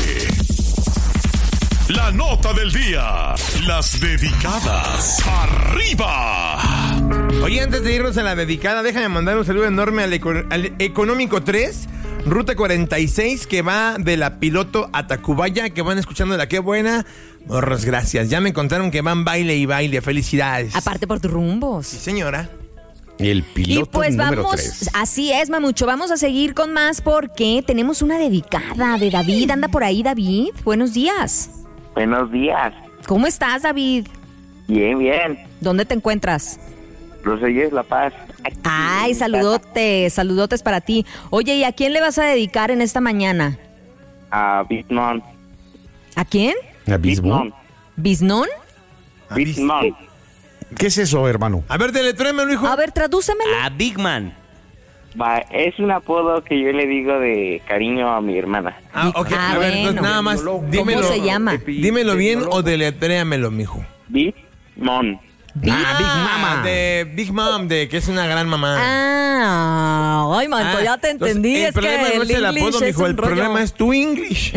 Speaker 2: la nota del día. Las dedicadas. ¡Arriba!
Speaker 3: Oye, antes de irnos a la dedicada, déjame mandar un saludo enorme al, Eco- al Económico tres, Ruta cuarenta y seis, que va de la Piloto a Tacubaya, que van escuchando la Qué Buena. Morros, gracias. Ya me contaron que van baile y baile. Felicidades.
Speaker 4: Aparte por tus rumbos.
Speaker 3: Sí, señora.
Speaker 5: El piloto
Speaker 4: Y pues
Speaker 5: número
Speaker 4: vamos,
Speaker 5: tres.
Speaker 4: así es, Mamucho, vamos a seguir con más porque tenemos una dedicada de David. Anda por ahí, David. Buenos días.
Speaker 8: Buenos días.
Speaker 4: ¿Cómo estás, David?
Speaker 8: Bien, bien.
Speaker 4: ¿Dónde te encuentras?
Speaker 8: Roselles La Paz.
Speaker 4: Ay, saludotes, saludotes para ti. Oye, ¿y a quién le vas a dedicar en esta mañana?
Speaker 8: A Bitmon.
Speaker 4: ¿A quién?
Speaker 5: ¿Abismo?
Speaker 4: ¿Biznón?
Speaker 8: Bitmon.
Speaker 5: ¿Qué es eso, hermano?
Speaker 3: A ver, deletrémelo, hijo.
Speaker 4: A ver, tradúcemelo.
Speaker 6: A Big Man.
Speaker 8: Va, es un apodo que yo le digo de cariño a mi hermana.
Speaker 3: Ah, ok.
Speaker 4: Ah,
Speaker 3: a ver,
Speaker 4: bueno.
Speaker 3: entonces nada más.
Speaker 4: ¿Cómo
Speaker 3: Dímelo,
Speaker 4: se llama?
Speaker 3: Dímelo bien o deletréamelo, mijo.
Speaker 8: Bitmon.
Speaker 5: Ah, Big
Speaker 3: Ah,
Speaker 5: Mama.
Speaker 3: de Big Mom, de que es una gran mamá.
Speaker 4: Ah, ay, manto,
Speaker 3: Ah,
Speaker 4: ya te
Speaker 3: entonces,
Speaker 4: entendí.
Speaker 3: el
Speaker 4: es que
Speaker 3: problema no es el
Speaker 4: English
Speaker 3: apodo,
Speaker 4: es
Speaker 3: mijo.
Speaker 4: un
Speaker 3: El
Speaker 4: rollo.
Speaker 3: problema es tu English.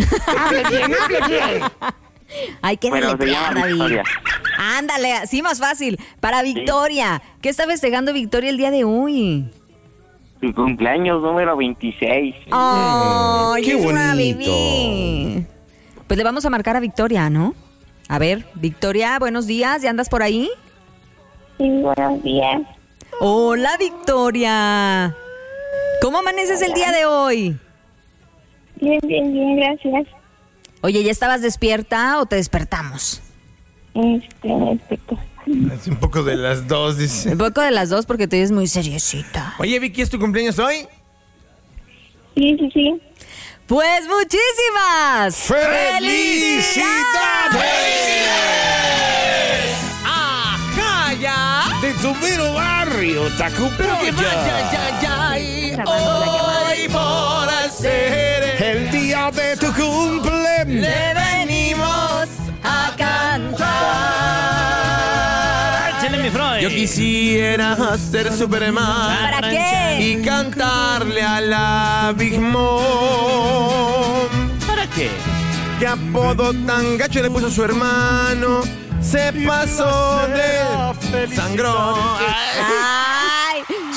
Speaker 4: Hay que
Speaker 8: Bueno, se
Speaker 4: deletrear,
Speaker 8: llama
Speaker 4: David.
Speaker 8: Victoria.
Speaker 4: Ándale, así más fácil. Para Victoria. ¿Qué está festejando Victoria el día de hoy?
Speaker 8: Su cumpleaños número veintiséis.
Speaker 4: ¡Ay,
Speaker 5: Qué
Speaker 4: es una
Speaker 5: bonito.
Speaker 4: bebé! Pues le vamos a marcar a Victoria, ¿no? A ver, Victoria, buenos días. ¿Ya andas por ahí?
Speaker 7: Sí, buenos días.
Speaker 4: Hola, Victoria. ¿Cómo amaneces el día de hoy?
Speaker 7: Bien, bien, bien, gracias.
Speaker 4: Oye, ¿ya estabas despierta o te despertamos?
Speaker 7: Este, respecto.
Speaker 3: Es un poco de las dos, dice.
Speaker 4: Un poco de las dos porque tú eres muy seriosita.
Speaker 3: Oye, Vicky, ¿es tu cumpleaños hoy?
Speaker 7: Sí, sí, sí.
Speaker 4: Pues muchísimas
Speaker 5: ¡Felicidades!
Speaker 3: ¡Ajá, ya!
Speaker 5: De tu mero barrio,
Speaker 3: Pero que vaya,
Speaker 5: Tacubaya.
Speaker 3: ya, ya, y hoy por hacer
Speaker 5: El día de tu cumple.
Speaker 3: le venimos
Speaker 4: a cantar.
Speaker 6: Échale, mi Freud.
Speaker 3: Yo quisiera ser Superman.
Speaker 4: ¿Para qué?
Speaker 3: Y cantarle a la Big Mom.
Speaker 6: ¿Para qué?
Speaker 3: ¿Qué apodo tan gacho le puso su hermano? Se pasó de sangrón.
Speaker 4: Ay,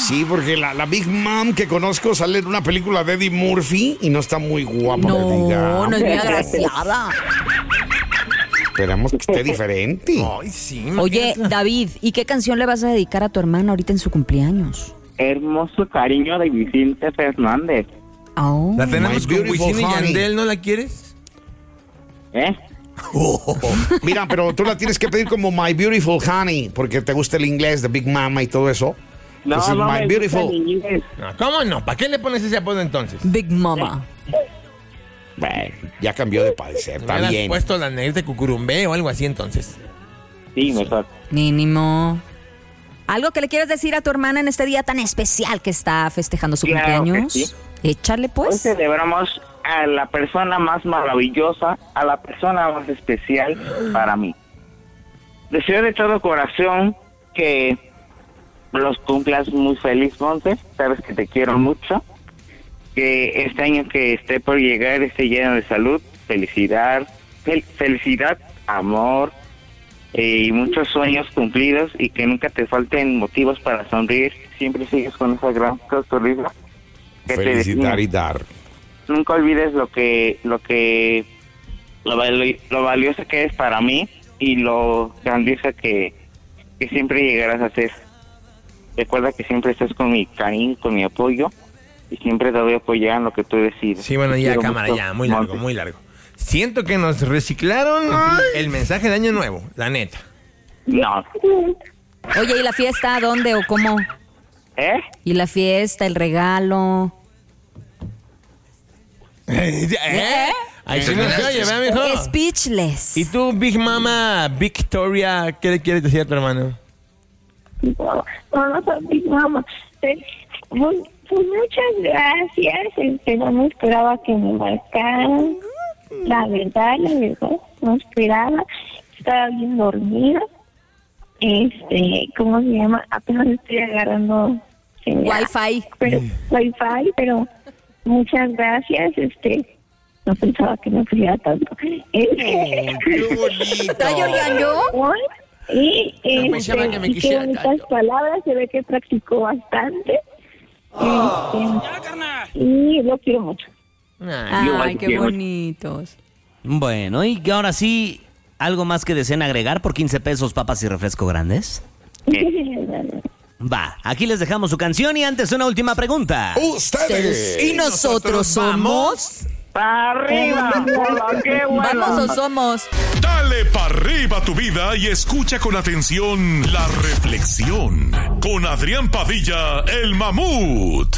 Speaker 5: Sí, porque la, la Big Mom que conozco sale en una película de Eddie Murphy y no está muy guapa.
Speaker 4: No, no es muy agraciada.
Speaker 5: Esperamos que esté diferente.
Speaker 3: Ay, sí.
Speaker 4: Oye, David, ¿y qué canción le vas a dedicar a tu hermana ahorita en su cumpleaños?
Speaker 8: Hermoso cariño de Vicente Fernández.
Speaker 4: Oh.
Speaker 3: La tenemos
Speaker 5: My
Speaker 3: con
Speaker 5: Beautiful
Speaker 3: Wisin y
Speaker 5: Honey.
Speaker 3: Yandel, ¿no la quieres?
Speaker 8: ¿Eh?
Speaker 5: Oh, mira, pero tú la tienes que pedir como My Beautiful Honey, porque te gusta el inglés de Big Mama y todo eso.
Speaker 8: No,
Speaker 5: Entonces,
Speaker 8: no
Speaker 5: My
Speaker 8: me
Speaker 5: Beautiful.
Speaker 8: gusta el inglés.
Speaker 3: No, ¿cómo no? ¿Para qué le pones ese apodo entonces?
Speaker 4: Big Mama.
Speaker 5: Bueno, ya cambió de padecer,
Speaker 3: ¿Me
Speaker 5: está
Speaker 3: hubieras
Speaker 5: bien.
Speaker 3: puesto la negrita cucurumbe o algo así entonces?
Speaker 8: Sí, mejor.
Speaker 4: Mínimo. ¿Algo que le quieras decir a tu hermana en este día tan especial que está festejando su
Speaker 8: Claro que
Speaker 4: cumpleaños?
Speaker 8: sí.
Speaker 4: Échale
Speaker 8: Hoy
Speaker 4: pues.
Speaker 8: celebramos a la persona más maravillosa, a la persona más especial para mí. Deseo de todo corazón que los cumplas muy feliz, Monte. Sabes que te quiero mucho. Que este año que esté por llegar esté lleno de salud, felicidad, fel- felicidad, amor eh, y muchos sueños cumplidos y que nunca te falten motivos para sonreír. Siempre sigues con esa gran sonrisa que te
Speaker 5: Felicitar
Speaker 8: define.
Speaker 5: y dar.
Speaker 8: Nunca olvides lo que lo que lo, vali- lo valioso que es para mí y lo grandiosa que, que siempre llegarás a ser. Recuerda que siempre estás con mi cariño, con mi apoyo y siempre te voy a apoyar en lo que tú decides.
Speaker 3: Sí, bueno,
Speaker 8: Te
Speaker 3: ya,
Speaker 8: quiero
Speaker 3: cámara,
Speaker 8: mucho,
Speaker 3: ya. Muy largo,
Speaker 8: Monte.
Speaker 3: muy largo. Siento que nos reciclaron el mensaje de Año Nuevo, la neta.
Speaker 8: No.
Speaker 4: Oye, ¿y la fiesta dónde o cómo?
Speaker 8: ¿Eh?
Speaker 4: ¿Y la fiesta, el regalo?
Speaker 3: ¿Eh? Ahí sí no se oye, ¿verdad, mijo?
Speaker 4: Speechless.
Speaker 3: ¿Y tú, Big Mama Victoria, qué le quieres decir a tu hermano?
Speaker 7: No, no, no, Big Mama. Pues, pues, pues muchas gracias. Este, no me esperaba que me marcaran. La verdad, la verdad, no esperaba. Estaba bien dormida. Este, ¿cómo se llama? Apenas estoy agarrando señal.
Speaker 4: Wi-Fi.
Speaker 7: Pero, Wi-Fi, pero muchas gracias. Este, no pensaba que me pudiera tanto.
Speaker 3: ¡Qué bonito!
Speaker 4: ¿Está llorando?
Speaker 7: Y,
Speaker 3: No
Speaker 7: este,
Speaker 3: pensaba que me
Speaker 7: y qué
Speaker 3: quisiera
Speaker 7: bonitas
Speaker 3: tanto.
Speaker 7: palabras, se ve que practicó bastante. Este, y lo quiero mucho.
Speaker 4: Ay, qué bonitos.
Speaker 6: Bueno, y que ahora sí, ¿algo más que deseen agregar por quince pesos papas y refresco grandes? Va, aquí les dejamos su canción y antes una última pregunta.
Speaker 5: Ustedes.
Speaker 4: ¿Y nosotros somos?
Speaker 8: ¡Para arriba! Polo, ¡qué bueno!
Speaker 4: ¿Vamos o somos?
Speaker 2: Dale para arriba tu vida y escucha con atención la reflexión con Adrián Padilla, el mamut.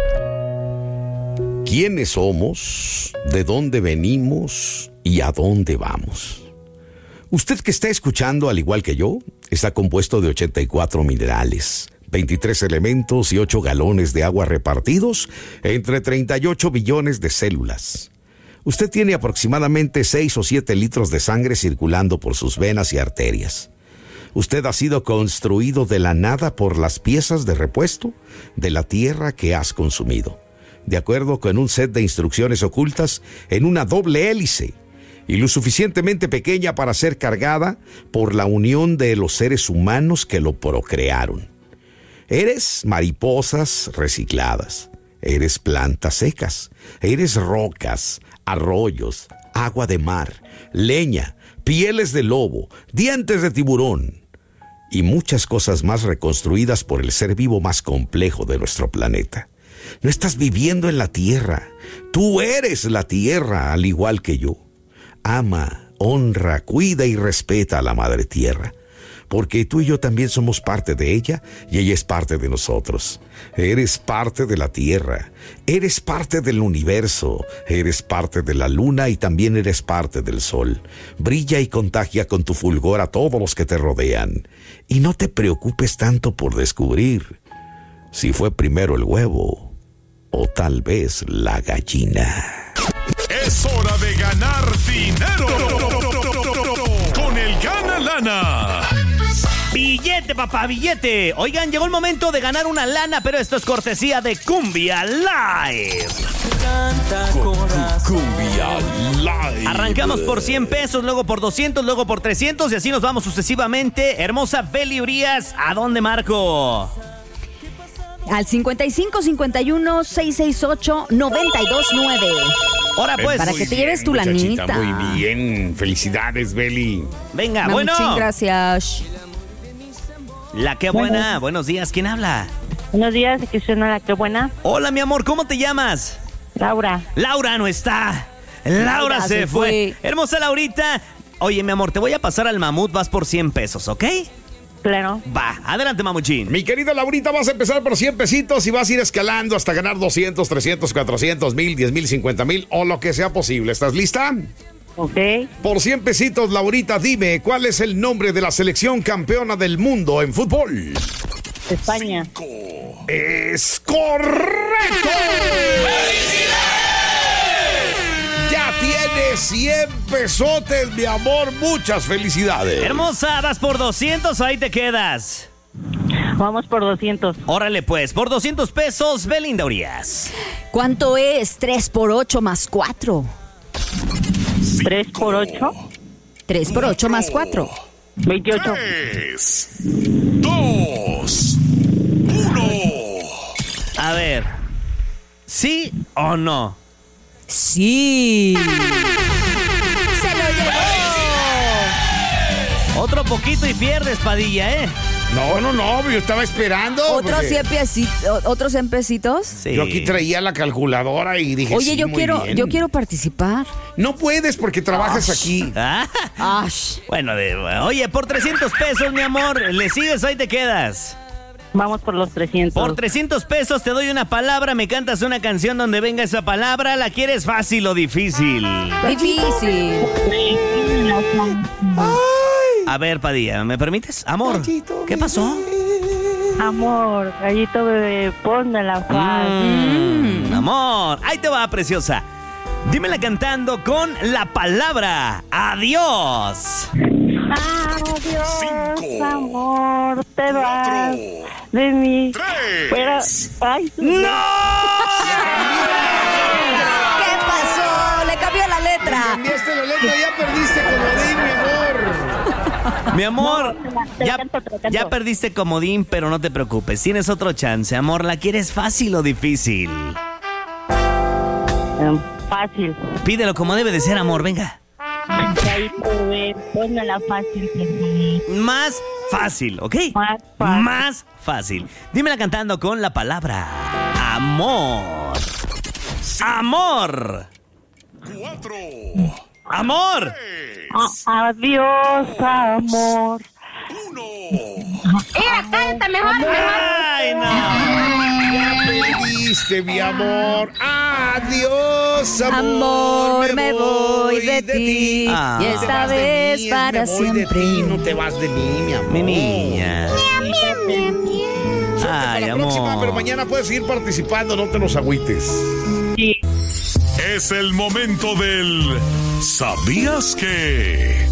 Speaker 5: ¿Quiénes somos? ¿De dónde venimos? ¿Y a dónde vamos? Usted que está escuchando, al igual que yo, está compuesto de ochenta y cuatro minerales, veintitrés elementos y ocho galones de agua repartidos entre treinta y ocho billones de células. Usted tiene aproximadamente seis o siete litros de sangre circulando por sus venas y arterias. Usted ha sido construido de la nada por las piezas de repuesto de la tierra que has consumido, de acuerdo con un set de instrucciones ocultas en una doble hélice y lo suficientemente pequeña para ser cargada por la unión de los seres humanos que lo procrearon. Eres mariposas recicladas, eres plantas secas, eres rocas, arroyos, agua de mar, leña, pieles de lobo, dientes de tiburón y muchas cosas más reconstruidas por el ser vivo más complejo de nuestro planeta. No estás viviendo en la tierra, tú eres la tierra al igual que yo. Ama, honra, cuida y respeta a la madre tierra, porque tú y yo también somos parte de ella y ella es parte de nosotros. Eres parte de la tierra, eres parte del universo, eres parte de la luna y también eres parte del sol. Brilla y contagia con tu fulgor a todos los que te rodean. Y no te preocupes tanto por descubrir si fue primero el huevo o tal vez la gallina.
Speaker 2: Es hora de ganar dinero con el Gana Lana.
Speaker 6: Billete, papá, billete. Oigan, llegó el momento de ganar una lana, pero esto es cortesía de Cumbia Live.
Speaker 5: Cumbia Live.
Speaker 6: Arrancamos por cien pesos, luego por doscientos, luego por trescientos y así nos vamos sucesivamente. Hermosa Beli Urias, ¿a dónde marco?
Speaker 4: Al cincuenta y cinco cincuenta y uno seiscientos sesenta y ocho noventa y dos nueve.
Speaker 6: Ahora pues.
Speaker 4: Para que te lleves tu
Speaker 5: muchachita,
Speaker 4: lanita.
Speaker 5: Muy bien. Felicidades, Beli.
Speaker 6: Venga,
Speaker 4: No,
Speaker 6: bueno.
Speaker 4: muchas gracias.
Speaker 6: La que buena. Buenos días, ¿quién habla?
Speaker 12: Buenos días, que suena la que buena.
Speaker 6: Hola, mi amor, ¿cómo te llamas?
Speaker 12: Laura.
Speaker 6: Laura no está. Laura,
Speaker 4: Laura
Speaker 6: se,
Speaker 4: se
Speaker 6: fue.
Speaker 4: fue.
Speaker 6: Hermosa Laurita. Oye, mi amor, te voy a pasar al mamut, vas por cien pesos, ¿ok?
Speaker 12: Claro.
Speaker 6: Va, adelante, mamuchín.
Speaker 5: Mi querida Laurita, vas a empezar por cien pesitos y vas a ir escalando hasta ganar doscientos, trescientos, cuatrocientos, mil, diez mil, cincuenta mil o lo que sea posible. ¿Estás lista?
Speaker 12: Ok.
Speaker 5: Por cien pesitos, Laurita, dime, ¿cuál es el nombre de la selección campeona del mundo en fútbol?
Speaker 12: España.
Speaker 5: ¡Es correcto! Ya tienes cien pesotes, mi amor. Muchas felicidades.
Speaker 6: Hermosa, vas por doscientos, ahí te quedas.
Speaker 12: Vamos por doscientos.
Speaker 6: Órale, pues, por doscientos pesos, Belinda Urias.
Speaker 4: ¿Cuánto es tres por ocho más cuatro?
Speaker 12: ¿tres por ocho?
Speaker 4: tres por ocho más cuatro.
Speaker 12: veintiocho.
Speaker 2: tres, dos, uno.
Speaker 6: A ver, ¿sí o no?
Speaker 4: Sí. ¡Se lo llevó!
Speaker 6: Otro poquito y pierdes, Padilla, ¿eh?
Speaker 5: No, no, no, yo estaba esperando.
Speaker 4: ¿Otros
Speaker 5: porque
Speaker 4: cien pesitos? ¿Otros cien pesitos?
Speaker 6: Sí.
Speaker 5: Yo aquí traía la calculadora y dije,
Speaker 4: Oye,
Speaker 5: sí,
Speaker 4: yo
Speaker 5: muy
Speaker 4: quiero,
Speaker 5: bien.
Speaker 4: yo quiero participar.
Speaker 5: No puedes porque trabajas aquí.
Speaker 6: Ah,
Speaker 4: Ash.
Speaker 6: bueno, de- oye, por trescientos pesos, mi amor, le sigues, ahí te quedas.
Speaker 12: Vamos por los trescientos.
Speaker 6: Por trescientos pesos te doy una palabra, me cantas una canción donde venga esa palabra. ¿La quieres fácil o difícil?
Speaker 4: Difícil.
Speaker 6: A ver, Padilla, ¿me permites? Amor, ¿qué pasó?
Speaker 12: Amor, gallito bebé, ponme la faz.
Speaker 6: Mm, amor, ahí te va, preciosa. Dímela cantando con la palabra adiós.
Speaker 12: Adiós,
Speaker 2: Cinco,
Speaker 12: amor, te vas
Speaker 2: cuatro,
Speaker 12: de mí.
Speaker 2: tres.
Speaker 12: Pero, ay,
Speaker 6: ¡No!
Speaker 4: ¿Qué pasó? Le cambió la letra.
Speaker 5: Cambiaste la letra, ya perdiste comodín, mi amor.
Speaker 6: Mi amor,
Speaker 12: No, te la- te la
Speaker 6: ya,
Speaker 12: canto, te la canto.
Speaker 6: ya perdiste comodín, pero no te preocupes. Tienes otro chance, amor. ¿La quieres fácil o difícil?
Speaker 12: em, fácil.
Speaker 6: Pídelo como debe de ser, amor. Venga.
Speaker 12: Gallito bebé, ponme la fácil. Que sí.
Speaker 6: Más fácil, ¿ok?
Speaker 12: Más fácil.
Speaker 6: Más fácil. Dímela cantando con la palabra amor. Amor.
Speaker 2: Cuatro,
Speaker 6: Amor.
Speaker 12: A- adiós, amor.
Speaker 2: uno.
Speaker 6: Ay, no.
Speaker 5: Ya perdiste, mi amor. Adiós, amor.
Speaker 4: Amor, me voy de ti.
Speaker 6: Ah.
Speaker 4: Y
Speaker 5: Te
Speaker 4: esta
Speaker 5: vas de
Speaker 4: vez
Speaker 5: mí,
Speaker 4: para
Speaker 5: me voy de
Speaker 4: siempre.
Speaker 5: ti, no te vas de mí, mi amor.
Speaker 6: Mi niña.
Speaker 5: Suerte
Speaker 6: Ay,
Speaker 5: para la próxima,
Speaker 6: amor.
Speaker 5: pero mañana puedes seguir participando, no te nos agüites.
Speaker 12: Sí.
Speaker 2: Es el momento del ¿sabías que?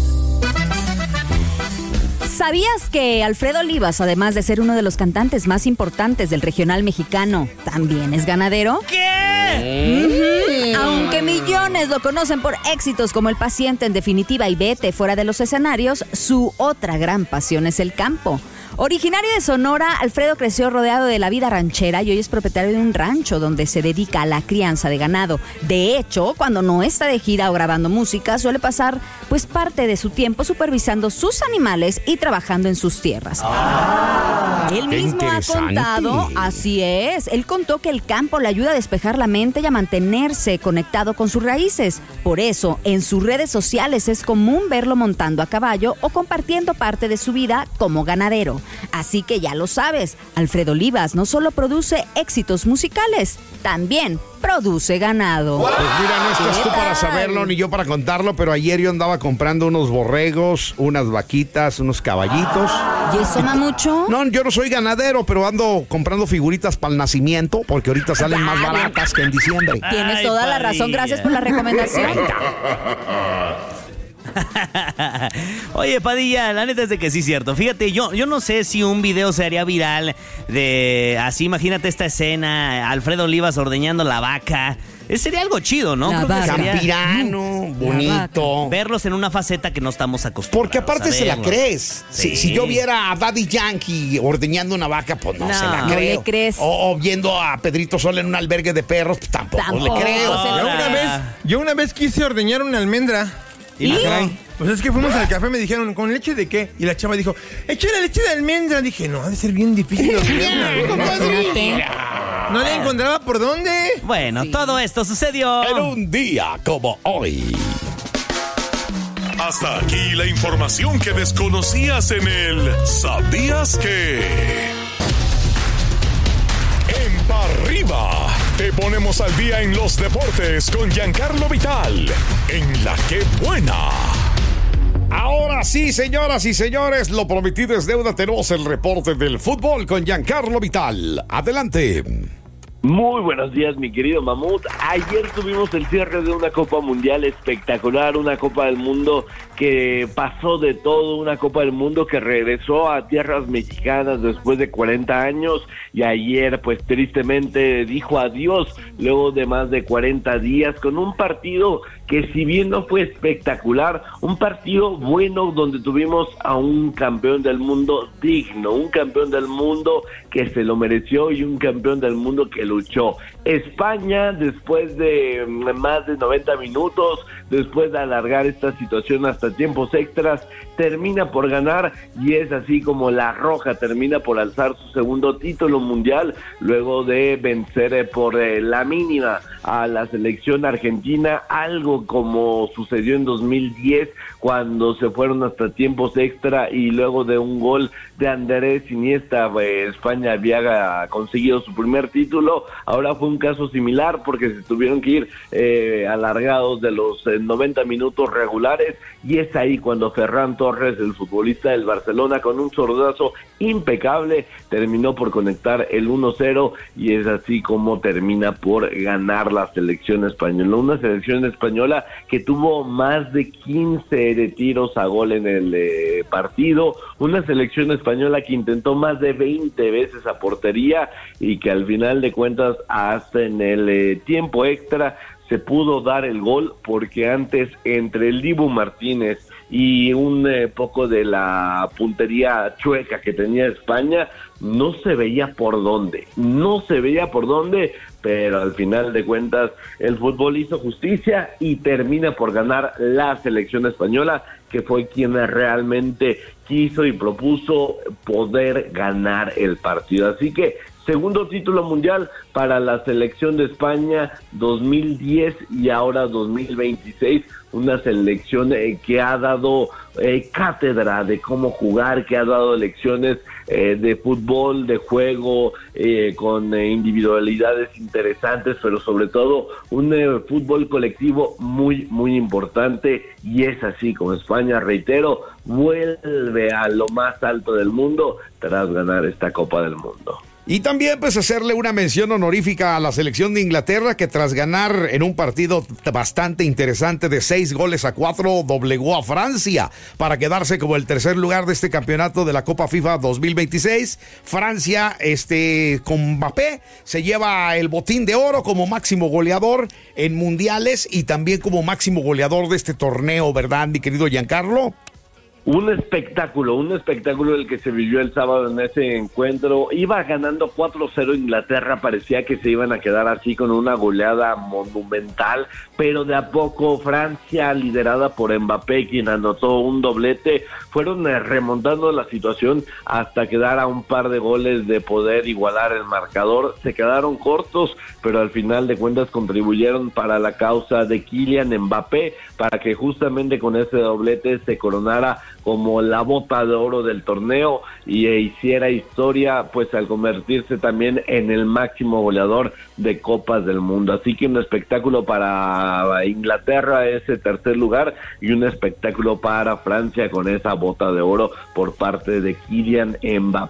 Speaker 4: ¿Sabías que Alfredo Olivas, además de ser uno de los cantantes más importantes del regional mexicano, también es ganadero?
Speaker 6: ¿Qué?
Speaker 4: Ujú. Aunque millones lo conocen por éxitos como El Paciente, En Definitiva y Vete fuera de los escenarios, su otra gran pasión es el campo. Originario de Sonora, Alfredo creció rodeado de la vida ranchera y hoy es propietario de un rancho donde se dedica a la crianza de ganado. De hecho, cuando no está de gira o grabando música, suele pasar pues parte de su tiempo supervisando sus animales y trabajando en sus tierras. Él
Speaker 5: qué
Speaker 4: mismo ha
Speaker 5: interesante.
Speaker 4: contado, así es, él contó que el campo le ayuda a despejar la mente y a mantenerse conectado con sus raíces. Por eso, en sus redes sociales es común verlo montando a caballo o compartiendo parte de su vida como ganadero. Así que ya lo sabes, Alfredo Olivas no solo produce éxitos musicales, también produce ganado.
Speaker 5: Pues mira, no estás
Speaker 4: ¿Qué
Speaker 5: tú para
Speaker 4: tal?
Speaker 5: saberlo ni yo para contarlo, pero ayer yo andaba comprando unos borregos, unas vaquitas, unos caballitos.
Speaker 4: ¿Y eso ma mucho?
Speaker 5: No, yo no soy ganadero, pero ando comprando figuritas para el nacimiento, porque ahorita salen más baratas que en diciembre.
Speaker 4: Tienes
Speaker 6: Ay,
Speaker 4: toda la
Speaker 6: Padilla.
Speaker 4: razón, gracias por la recomendación.
Speaker 6: Oye, Padilla, la neta es de que sí es cierto. Fíjate, yo, yo no sé si un video se haría viral de así, imagínate esta escena, Alfredo Olivas ordeñando la vaca. Eh, Sería algo chido, ¿no?
Speaker 5: La
Speaker 6: Creo que
Speaker 5: vaca.
Speaker 6: sería
Speaker 5: Campirano, bonito.
Speaker 6: verlos en una faceta que no estamos acostumbrados.
Speaker 5: Porque aparte
Speaker 6: a
Speaker 5: se la
Speaker 6: verlos.
Speaker 5: crees. Si,
Speaker 6: Sí.
Speaker 5: si yo viera a Daddy Yankee ordeñando una vaca, pues no,
Speaker 4: No,
Speaker 5: se la
Speaker 4: no
Speaker 5: creo.
Speaker 4: le crees.
Speaker 5: O, o viendo a Pedrito Sola en un albergue de perros, pues tampoco,
Speaker 4: Tampoco
Speaker 5: le creo.
Speaker 4: se la
Speaker 3: Yo una vez, yo una vez quise ordeñar una almendra.
Speaker 6: ¿Y la qué?
Speaker 3: Pues es que fuimos al café, me dijeron, ¿con leche de qué? Y la chava dijo, échale leche de almendra. Dije, no, ha de ser bien difícil ordeñar una almendra. No le encontraba por dónde.
Speaker 6: Bueno, todo esto sucedió
Speaker 5: En un día como hoy.
Speaker 2: Hasta aquí la información que desconocías en el ¿Sabías que? En Pa' Arriba te ponemos al día en los deportes con Giancarlo Vital en La Que Buena.
Speaker 5: Ahora sí, señoras y señores, lo prometido es deuda. Tenemos el reporte del fútbol con Giancarlo Vital. Adelante.
Speaker 13: Muy buenos días, mi querido Mamut. Ayer tuvimos el cierre de una Copa Mundial espectacular, una Copa del Mundo que pasó de todo, una Copa del Mundo que regresó a tierras mexicanas después de cuarenta años y ayer pues tristemente dijo adiós luego de más de cuarenta días con un partido que si bien no fue espectacular, un partido bueno donde tuvimos a un campeón del mundo digno, un campeón del mundo que se lo mereció y un campeón del mundo que luchó. España, después de más de noventa minutos, después de alargar esta situación hasta tiempos extras, termina por ganar y es así como la Roja termina por alzar su segundo título mundial luego de vencer eh, por eh, la mínima a la selección argentina, algo como sucedió en dos mil diez cuando se fueron hasta tiempos extra y luego de un gol de Andrés Iniesta, eh, España había conseguido su primer título. Ahora fue un caso similar porque se tuvieron que ir eh, alargados de los eh, noventa minutos regulares y es ahí cuando Ferran Torres, el futbolista del Barcelona, con un zurdazo impecable, terminó por conectar el uno cero y es así como termina por ganar la selección española. Una selección española que tuvo más de quince de tiros a gol en el eh, partido, una selección española que intentó más de veinte veces a portería y que al final de cuentas hasta en el eh, tiempo extra se pudo dar el gol porque antes entre el Dibu Martínez y un eh, poco de la puntería chueca que tenía España, no se veía por dónde, no se veía por dónde, pero al final de cuentas el fútbol hizo justicia y termina por ganar la selección española, que fue quien realmente quiso y propuso poder ganar el partido. Así que segundo título mundial para la selección de España, dos mil diez y ahora dos mil veintiséis, una selección eh, que ha dado eh, cátedra de cómo jugar, que ha dado lecciones eh, de fútbol, de juego, eh, con eh, individualidades interesantes, pero sobre todo un eh, fútbol colectivo muy, muy importante, y es así como España, reitero, vuelve a lo más alto del mundo tras ganar esta Copa del Mundo.
Speaker 5: Y también pues hacerle una mención honorífica a la selección de Inglaterra que tras ganar en un partido bastante interesante de seis goles a cuatro doblegó a Francia para quedarse como el tercer lugar de este campeonato de la Copa FIFA dos mil veintiséis. Francia este con Mbappé se lleva el botín de oro como máximo goleador en mundiales y también como máximo goleador de este torneo, ¿verdad, mi querido Giancarlo?
Speaker 13: Un espectáculo, un espectáculo el que se vivió el sábado en ese encuentro. Iba ganando cuatro cero Inglaterra, parecía que se iban a quedar así con una goleada monumental, pero de a poco Francia, liderada por Mbappé, quien anotó un doblete, fueron remontando la situación hasta quedar a un par de goles de poder igualar el marcador. Se quedaron cortos, pero al final de cuentas contribuyeron para la causa de Kylian Mbappé, para que justamente con ese doblete se coronara como la bota de oro del torneo y e hiciera historia pues al convertirse también en el máximo goleador de Copas del Mundo. Así que un espectáculo para Inglaterra, ese tercer lugar, y un espectáculo para Francia con esa bota de oro por parte de Kylian Mbappé.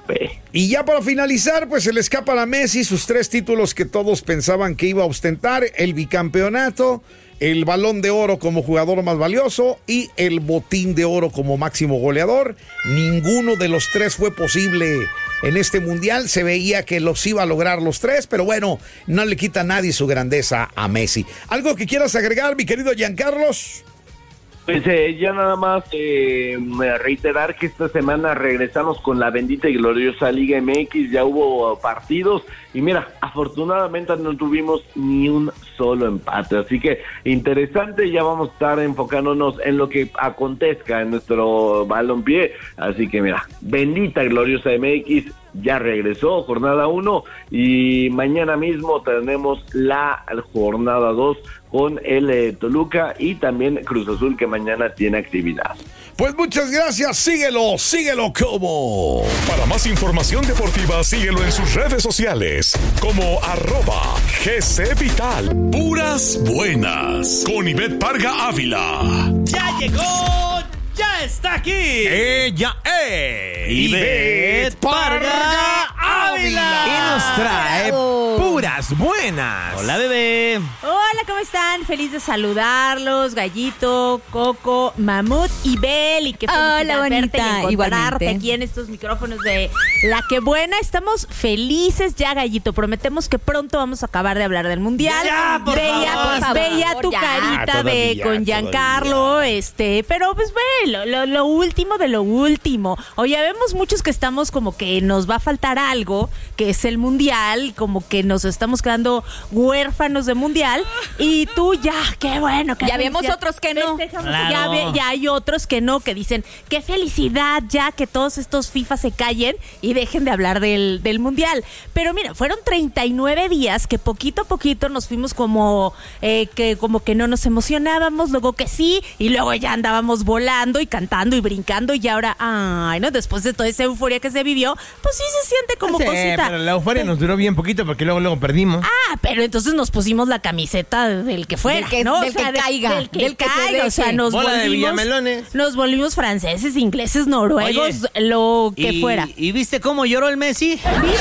Speaker 5: Y ya para finalizar, pues se le escapan a Messi sus tres títulos que todos pensaban que iba a ostentar: el bicampeonato, el Balón de Oro como jugador más valioso y el Botín de Oro como máximo goleador. Ninguno de los tres fue posible en este mundial. Se veía que los iba a lograr los tres, pero bueno, no le quita a nadie su grandeza a Messi. ¿Algo que quieras agregar, mi querido Giancarlos?
Speaker 13: Pues eh, ya nada más eh, reiterar que esta semana regresamos con la bendita y gloriosa Liga M X, ya hubo partidos y mira, afortunadamente no tuvimos ni un solo empate, así que interesante, ya vamos a estar enfocándonos en lo que acontezca en nuestro balompié, así que mira, bendita y gloriosa M X, ya regresó, jornada uno, y mañana mismo tenemos la jornada dos con el eh, Toluca y también Cruz Azul, que mañana tiene actividad.
Speaker 5: Pues muchas gracias, síguelo, síguelo como.
Speaker 2: Para más información deportiva, síguelo en sus redes sociales como arroba G C Vital. Puras buenas, con Ivette Parga Ávila.
Speaker 6: ¡Ya llegó! ¡Ya está aquí!
Speaker 3: ¡Ella es!
Speaker 6: Ivette Parga Ávila.
Speaker 3: Y nos trae puras buenas.
Speaker 6: Hola, bebé.
Speaker 14: Hola, ¿cómo están? Feliz de saludarlos, Gallito, Coco, Mamut y Beli. Qué felicidad
Speaker 4: Hola,
Speaker 14: verte
Speaker 4: bonita.
Speaker 14: y encontrarte
Speaker 4: Igualmente.
Speaker 14: aquí en estos micrófonos de La Que Buena. Estamos felices ya, Gallito. Prometemos que pronto vamos a acabar de hablar del Mundial.
Speaker 6: Ya, por
Speaker 14: veía,
Speaker 6: favor,
Speaker 14: pues,
Speaker 6: por
Speaker 14: veía
Speaker 4: favor,
Speaker 14: tu
Speaker 4: ya.
Speaker 14: carita
Speaker 5: Ah,
Speaker 14: de
Speaker 5: todavía,
Speaker 14: con Giancarlo, este, pero pues ve, lo, lo, lo último de lo último. Oye, vemos muchos que estamos como que nos va a faltar algo, que es el Mundial, como que nos estamos quedando huérfanos de Mundial, y tú ya, qué bueno. Qué
Speaker 4: Ya vemos
Speaker 14: felicidad.
Speaker 4: otros que no.
Speaker 14: Festejamos,
Speaker 6: Claro.
Speaker 14: Ya, ve- ya hay otros que no, que dicen, qué felicidad ya que todos estos FIFA se callen y dejen de hablar del, del Mundial. Pero mira, fueron treinta y nueve días que poquito a poquito nos fuimos como, eh, que como que no nos emocionábamos, luego que sí, y luego ya andábamos volando y cantando y brincando, y ahora, ay, ¿no? Después de toda esa euforia que se vivió, pues sí se siente como
Speaker 3: Sí,
Speaker 14: cosita.
Speaker 3: pero la euforia nos duró bien poquito porque luego luego perdimos.
Speaker 14: Ah, pero entonces nos pusimos la camiseta del que fuera,
Speaker 4: Del que-
Speaker 14: ¿no?
Speaker 4: del que caiga,
Speaker 14: del que,
Speaker 4: del que se
Speaker 14: caiga, o sea,
Speaker 4: deje.
Speaker 14: nos
Speaker 3: Bola de
Speaker 14: volvimos,
Speaker 3: villamelones.
Speaker 14: nos volvimos franceses, ingleses, noruegos,
Speaker 6: Oye,
Speaker 14: lo que
Speaker 6: ¿Y,
Speaker 14: fuera.
Speaker 6: ¿Y viste cómo lloró el Messi?
Speaker 14: ¿Viste cómo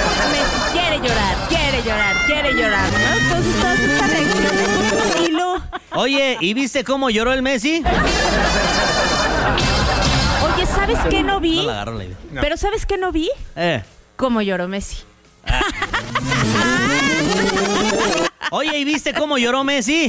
Speaker 14: Messi quiere llorar, quiere llorar, quiere llorar, ¿no? Entonces todas estas reacciones y lo...
Speaker 6: Oye, ¿y viste cómo lloró el Messi?
Speaker 14: Oye, ¿sabes qué no vi?
Speaker 6: No la agarró la idea.
Speaker 14: Pero ¿sabes qué no vi?
Speaker 6: Eh.
Speaker 14: Cómo lloró Messi.
Speaker 6: Oye, ¿y viste cómo lloró Messi?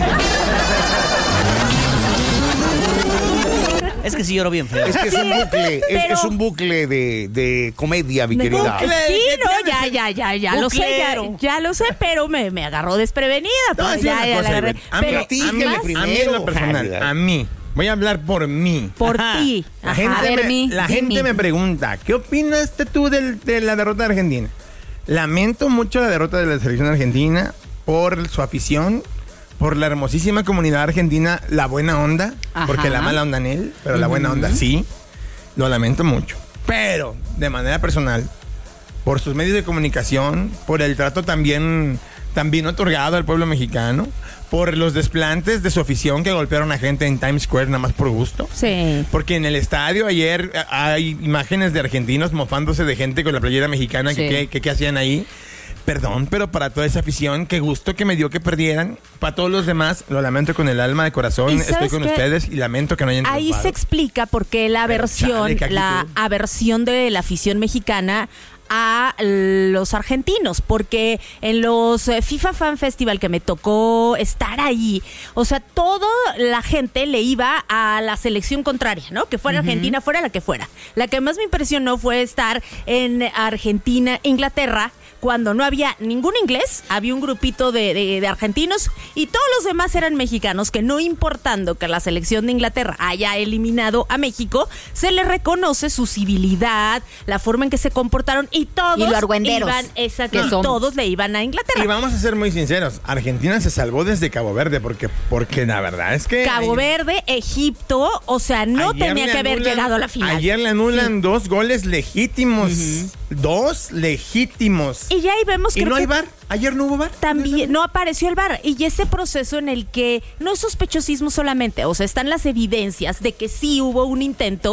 Speaker 6: Es que sí lloró bien feo.
Speaker 5: Es que es un bucle, es,
Speaker 14: pero-
Speaker 5: es un bucle de, de comedia, mi querida.
Speaker 14: Sí, no, ya, ya, ya, ya lo sé, ya,
Speaker 6: Buclero.
Speaker 14: ya lo sé, pero me, me agarró desprevenida.
Speaker 3: Te voy a
Speaker 14: Pues,
Speaker 3: decir
Speaker 14: ya,
Speaker 3: una
Speaker 14: ya
Speaker 3: cosa,
Speaker 14: la agarré.
Speaker 3: Ivette. A mí-
Speaker 14: Pero
Speaker 3: a mí,
Speaker 5: dígale
Speaker 14: más
Speaker 5: primero.
Speaker 3: a mí en lo personal, a mí. Voy a hablar por mí.
Speaker 14: por
Speaker 6: Ajá.
Speaker 14: ti.
Speaker 3: La
Speaker 14: Ajá.
Speaker 3: gente,
Speaker 14: A ver,
Speaker 3: me,
Speaker 14: mi,
Speaker 3: la
Speaker 14: dime.
Speaker 3: gente me pregunta, ¿qué opinas tú del- de la derrota de Argentina? Lamento mucho la derrota de la selección argentina por su afición, por la hermosísima comunidad argentina, la buena onda,
Speaker 4: Ajá.
Speaker 3: porque la mala onda en él, pero la buena onda sí. Lo lamento mucho. Pero, de manera personal, por sus medios de comunicación, por el trato también, también otorgado al pueblo mexicano, por los desplantes de su afición que golpearon a gente en Times Square nada más por gusto.
Speaker 14: Sí.
Speaker 3: Porque en el estadio ayer eh, hay imágenes de argentinos mofándose de gente con la playera mexicana
Speaker 4: Sí.
Speaker 3: que, que, que- que hacían ahí. Perdón, pero para toda esa afición, qué gusto que me dio que perdieran. Para todos los demás, lo lamento con el alma de corazón.
Speaker 14: ¿Y
Speaker 3: Estoy
Speaker 14: sabes
Speaker 3: con
Speaker 14: qué?
Speaker 3: ustedes y lamento que no hayan
Speaker 14: Ahí
Speaker 3: triunfado.
Speaker 14: se explica por qué la
Speaker 3: Pero
Speaker 14: aversión,
Speaker 3: chale, qué
Speaker 14: la
Speaker 3: actitud.
Speaker 14: aversión de la afición mexicana a los argentinos, porque en los eh, FIFA Fan Festival que me tocó estar ahí, o sea, toda la gente le iba a la selección contraria, ¿no? Que fuera Argentina, fuera la que fuera. La que más me impresionó fue estar en Argentina, Inglaterra, cuando no había ningún inglés, había un grupito de, de- de argentinos y todos los demás eran mexicanos, que no importando que la selección de Inglaterra haya eliminado a México, se les reconoce su civilidad, la forma en que se comportaron, y todos
Speaker 4: Y lo argüenderos
Speaker 14: iban, exacto,
Speaker 4: que
Speaker 14: y
Speaker 4: somos.
Speaker 14: todos le iban a Inglaterra.
Speaker 3: Y vamos a ser muy sinceros, Argentina se salvó desde Cabo Verde porque, porque la verdad es que...
Speaker 14: Cabo
Speaker 3: ayer-
Speaker 14: Verde, Egipto, o sea, no
Speaker 3: ayer
Speaker 14: tenía
Speaker 3: le
Speaker 14: que haber
Speaker 3: anulan-
Speaker 14: llegado a la final.
Speaker 3: Ayer le anulan dos goles legítimos. Dos legítimos.
Speaker 14: Y ya ahí vemos
Speaker 3: ¿Y
Speaker 14: creo
Speaker 3: no hay
Speaker 14: que
Speaker 3: V A R? ¿Ayer no hubo V A R?
Speaker 14: también no apareció el V A R, y ese proceso en el que no es sospechosismo solamente, o sea, están las evidencias de que sí hubo un intento,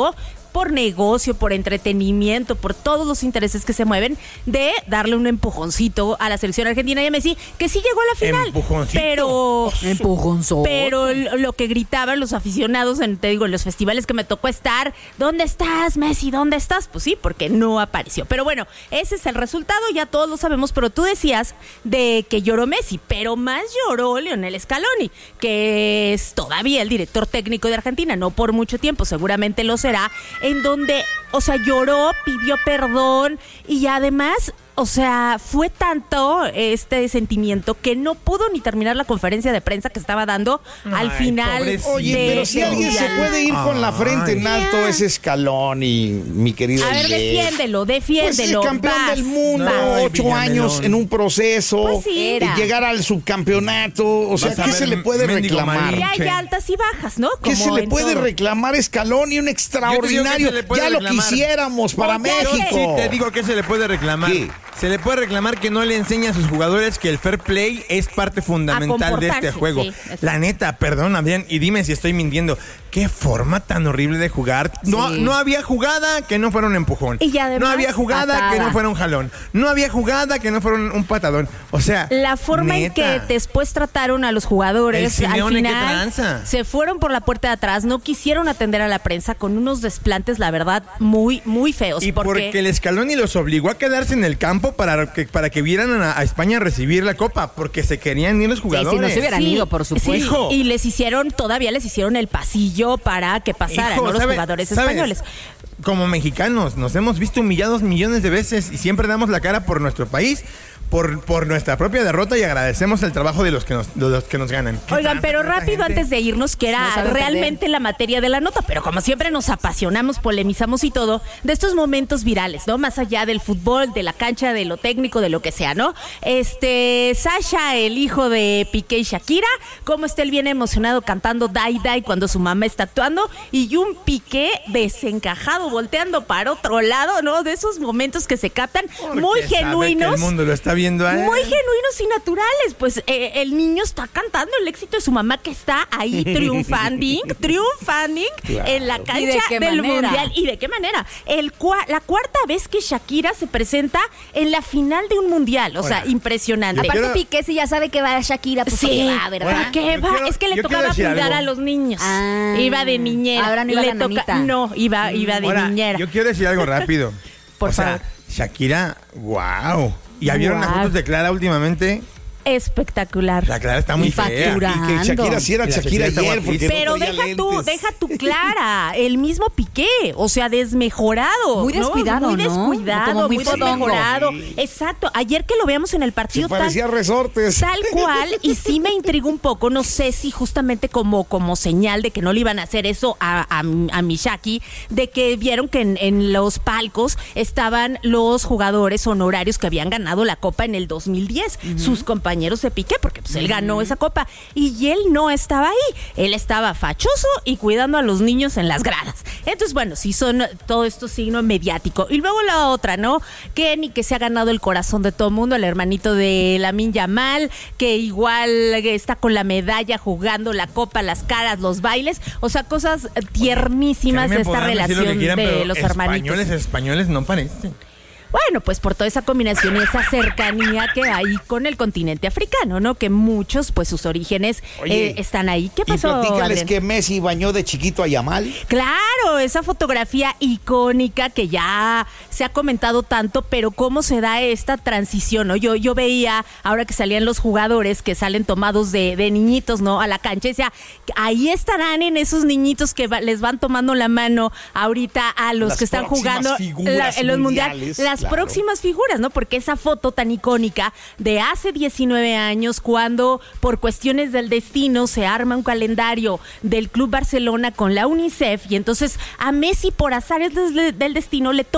Speaker 14: por negocio, por entretenimiento, por todos los intereses que se mueven, de darle un empujoncito a la selección argentina y a Messi, que sí llegó a la final.
Speaker 3: Empujoncito.
Speaker 14: Pero,
Speaker 4: Empujonzote.
Speaker 14: pero lo que gritaban los aficionados, en, te digo, en los festivales que me tocó estar, ¿dónde estás, Messi? ¿Dónde estás? Pues sí, porque no apareció. Pero bueno, ese es el resultado, ya todos lo sabemos, pero tú decías de que lloró Messi, pero más lloró Lionel Scaloni, que es todavía el director técnico de Argentina, no por mucho tiempo, seguramente lo será, en donde, o sea, lloró, pidió perdón y además... O sea, fue tanto este sentimiento que no pudo ni terminar la conferencia de prensa que estaba dando
Speaker 3: Ay,
Speaker 14: al final.
Speaker 3: pobrecito.
Speaker 5: Oye,
Speaker 14: de-
Speaker 5: pero si alguien se puede ir con la frente en alto, es Scaloni, mi querido.
Speaker 14: A ver,
Speaker 5: Inés.
Speaker 14: defiéndelo, defiéndelo.
Speaker 5: Pues es campeón
Speaker 14: vas,
Speaker 5: del mundo,
Speaker 14: vas.
Speaker 5: ocho
Speaker 3: Villamelón.
Speaker 5: años en un proceso,
Speaker 14: Pues sí.
Speaker 5: y llegar al subcampeonato, o sea,
Speaker 3: Vas a
Speaker 5: ¿qué
Speaker 3: ver,
Speaker 5: se le puede
Speaker 3: mendigo
Speaker 5: reclamar?
Speaker 14: Y
Speaker 3: Malinche.
Speaker 14: hay altas y bajas, ¿no?
Speaker 5: ¿Qué
Speaker 14: Como
Speaker 5: se le
Speaker 14: en
Speaker 5: puede
Speaker 14: todo.
Speaker 5: reclamar a Scaloni? Un extraordinario.
Speaker 3: se le puede
Speaker 5: Ya lo
Speaker 3: reclamar.
Speaker 5: quisiéramos para
Speaker 14: Oye,
Speaker 3: Yo
Speaker 5: México.
Speaker 3: sí te digo que se le puede reclamar.
Speaker 5: ¿Qué?
Speaker 3: Se le puede reclamar que no le enseña a sus jugadores que el fair play es parte fundamental de
Speaker 14: comportarse,
Speaker 3: este juego.
Speaker 14: sí, es-
Speaker 3: La neta, perdón, Adrián, y dime si estoy mintiendo. Qué forma tan horrible de jugar. No,
Speaker 4: Sí.
Speaker 3: no había jugada que no fuera un empujón.
Speaker 14: Y además,
Speaker 3: no había jugada
Speaker 4: patada.
Speaker 3: que no fuera un jalón. No había jugada que no fuera un, un patadón. O sea,
Speaker 14: La forma en
Speaker 3: neta.
Speaker 14: que después trataron a los jugadores
Speaker 3: El
Speaker 14: al
Speaker 3: Simeone, ¿qué
Speaker 14: final
Speaker 3: tranza?
Speaker 14: se fueron por la puerta de atrás, no quisieron atender a la prensa con unos desplantes, la verdad, muy, muy feos.
Speaker 3: Y porque,
Speaker 14: porque
Speaker 3: el Scaloni los obligó a quedarse en el campo para que, para que vieran a, a España recibir la copa, porque se querían ir los
Speaker 4: Sí,
Speaker 3: jugadores.
Speaker 4: si no se hubieran ido, por supuesto.
Speaker 14: sí,
Speaker 3: Hijo.
Speaker 14: y les hicieron, todavía les hicieron el pasillo para que pasaran,
Speaker 3: Hijo,
Speaker 14: ¿no? Los
Speaker 3: ¿sabe-
Speaker 14: jugadores
Speaker 3: sabes?
Speaker 14: españoles.
Speaker 3: Como mexicanos nos hemos visto humillados millones de veces y siempre damos la cara por nuestro país, por, por nuestra propia derrota y agradecemos el trabajo de los que nos, de los que nos ganan. ¿Qué
Speaker 14: Oigan,
Speaker 3: tranza
Speaker 14: pero
Speaker 3: con esta
Speaker 14: rápido
Speaker 3: gente?
Speaker 14: antes de irnos, que
Speaker 4: No
Speaker 14: era
Speaker 4: saben
Speaker 14: realmente la materia de la nota, pero como siempre nos apasionamos, polemizamos y todo, de estos momentos virales, ¿no? Más allá del fútbol, de la cancha, de lo técnico, de lo que sea, ¿no? Este, Sasha, el hijo de Piqué y Shakira, cómo está él bien emocionado cantando Dai Dai cuando su mamá está actuando, y un Piqué desencajado, volteando para otro lado, ¿no? De esos momentos que se captan,
Speaker 3: Porque
Speaker 14: muy
Speaker 3: sabe que
Speaker 14: genuinos.
Speaker 3: el mundo lo está viendo a él.
Speaker 14: Muy genuinos y naturales. Pues eh, el niño está cantando el éxito de su mamá, que está ahí triunfando, triunfando en la
Speaker 4: ¿Y
Speaker 14: cancha
Speaker 4: de qué
Speaker 14: del
Speaker 4: manera?
Speaker 14: mundial. ¿Y de qué manera? El cua- la cuarta vez que Shakira se presenta en la final de un mundial. O sea,
Speaker 3: Ahora,
Speaker 14: impresionante.
Speaker 3: yo
Speaker 4: Aparte,
Speaker 3: quiero-
Speaker 4: Piqué si ya sabe que va a Shakira, pues
Speaker 14: Sí,
Speaker 4: ¿por qué va, ¿verdad?
Speaker 14: ¿por qué
Speaker 3: Yo
Speaker 14: va?
Speaker 3: quiero-
Speaker 14: Es que le
Speaker 3: yo
Speaker 14: tocaba
Speaker 3: quiero decir
Speaker 14: cuidar
Speaker 3: algo.
Speaker 14: a los niños.
Speaker 4: Ah,
Speaker 14: Iba de niñera.
Speaker 4: ahora no iba
Speaker 14: Le
Speaker 4: la nanita.
Speaker 14: No, iba, iba de
Speaker 3: Ahora,
Speaker 14: niñera.
Speaker 3: yo quiero decir algo rápido.
Speaker 14: Por
Speaker 3: o sea,
Speaker 14: favor.
Speaker 3: Shakira, wow. ¿Ya vieron las
Speaker 14: Guau.
Speaker 3: fotos de Clara últimamente?
Speaker 14: Espectacular.
Speaker 3: La Clara está muy
Speaker 4: Y
Speaker 3: fea.
Speaker 4: factura.
Speaker 5: Y que Shakira sí era
Speaker 3: Y la
Speaker 5: Shakira
Speaker 3: Shakira está
Speaker 5: ayer, porque
Speaker 3: guapísima.
Speaker 14: Pero
Speaker 5: no traía
Speaker 14: deja tú,
Speaker 5: lentes.
Speaker 14: deja tú Clara, el mismo Piqué, o sea, desmejorado.
Speaker 4: Muy
Speaker 14: ¿no?
Speaker 4: descuidado,
Speaker 14: Muy
Speaker 4: ¿no?
Speaker 14: descuidado,
Speaker 4: Como muy
Speaker 14: muy
Speaker 4: fodongo.
Speaker 14: desmejorado. Exacto. Ayer que lo veamos en el
Speaker 5: Se
Speaker 14: partido tal,
Speaker 5: parecía a resortes.
Speaker 14: tal cual, y sí me intrigó un poco, no sé si justamente como, como señal de que no le iban a hacer eso a, a, a mi Shaki, de que vieron que en, en los palcos estaban los jugadores honorarios que habían ganado la Copa en el dos mil diez, sus compañeros de Piqué, porque pues él ganó esa Copa, y él no estaba ahí, él estaba fachoso y cuidando a los niños en las gradas. Entonces, bueno, sí son todo esto signo mediático. Y luego la otra, ¿no? Kenny, que se ha ganado el corazón de todo el mundo, el hermanito de Lamine Yamal, que igual está con la medalla jugando la Copa, las caras, los bailes, o sea, cosas tiernísimas
Speaker 3: Que a mí me
Speaker 14: de esta
Speaker 3: podrán decir lo que
Speaker 14: relación
Speaker 3: quieran,
Speaker 14: de
Speaker 3: pero
Speaker 14: los hermanitos.
Speaker 3: Españoles, españoles no parecen.
Speaker 14: Bueno, pues por toda esa combinación y esa cercanía que hay con el continente africano, ¿no? Que muchos, pues sus orígenes
Speaker 5: Oye,
Speaker 14: eh, están ahí. ¿Qué
Speaker 5: Y
Speaker 14: pasó,
Speaker 5: platícales
Speaker 14: Adrián?
Speaker 5: que Messi bañó de chiquito a Yamal.
Speaker 14: Claro, esa fotografía icónica que ya se ha comentado tanto, pero cómo se da esta transición, ¿no? Yo, yo veía, ahora que salían los jugadores que salen tomados de, de niñitos, ¿no? A la cancha, y decía, ahí estarán en esos niñitos que va- les van tomando la mano ahorita a los
Speaker 5: Las
Speaker 14: que están
Speaker 5: próximas
Speaker 14: jugando
Speaker 5: figuras
Speaker 14: la- en los mundiales.
Speaker 5: mundiales,
Speaker 14: Las
Speaker 5: claro.
Speaker 14: próximas figuras, ¿no? Porque esa foto tan icónica de hace diecinueve años, cuando por cuestiones del destino se arma un calendario del Club Barcelona con la UNICEF, y entonces a Messi por azares del, del destino le toca bañar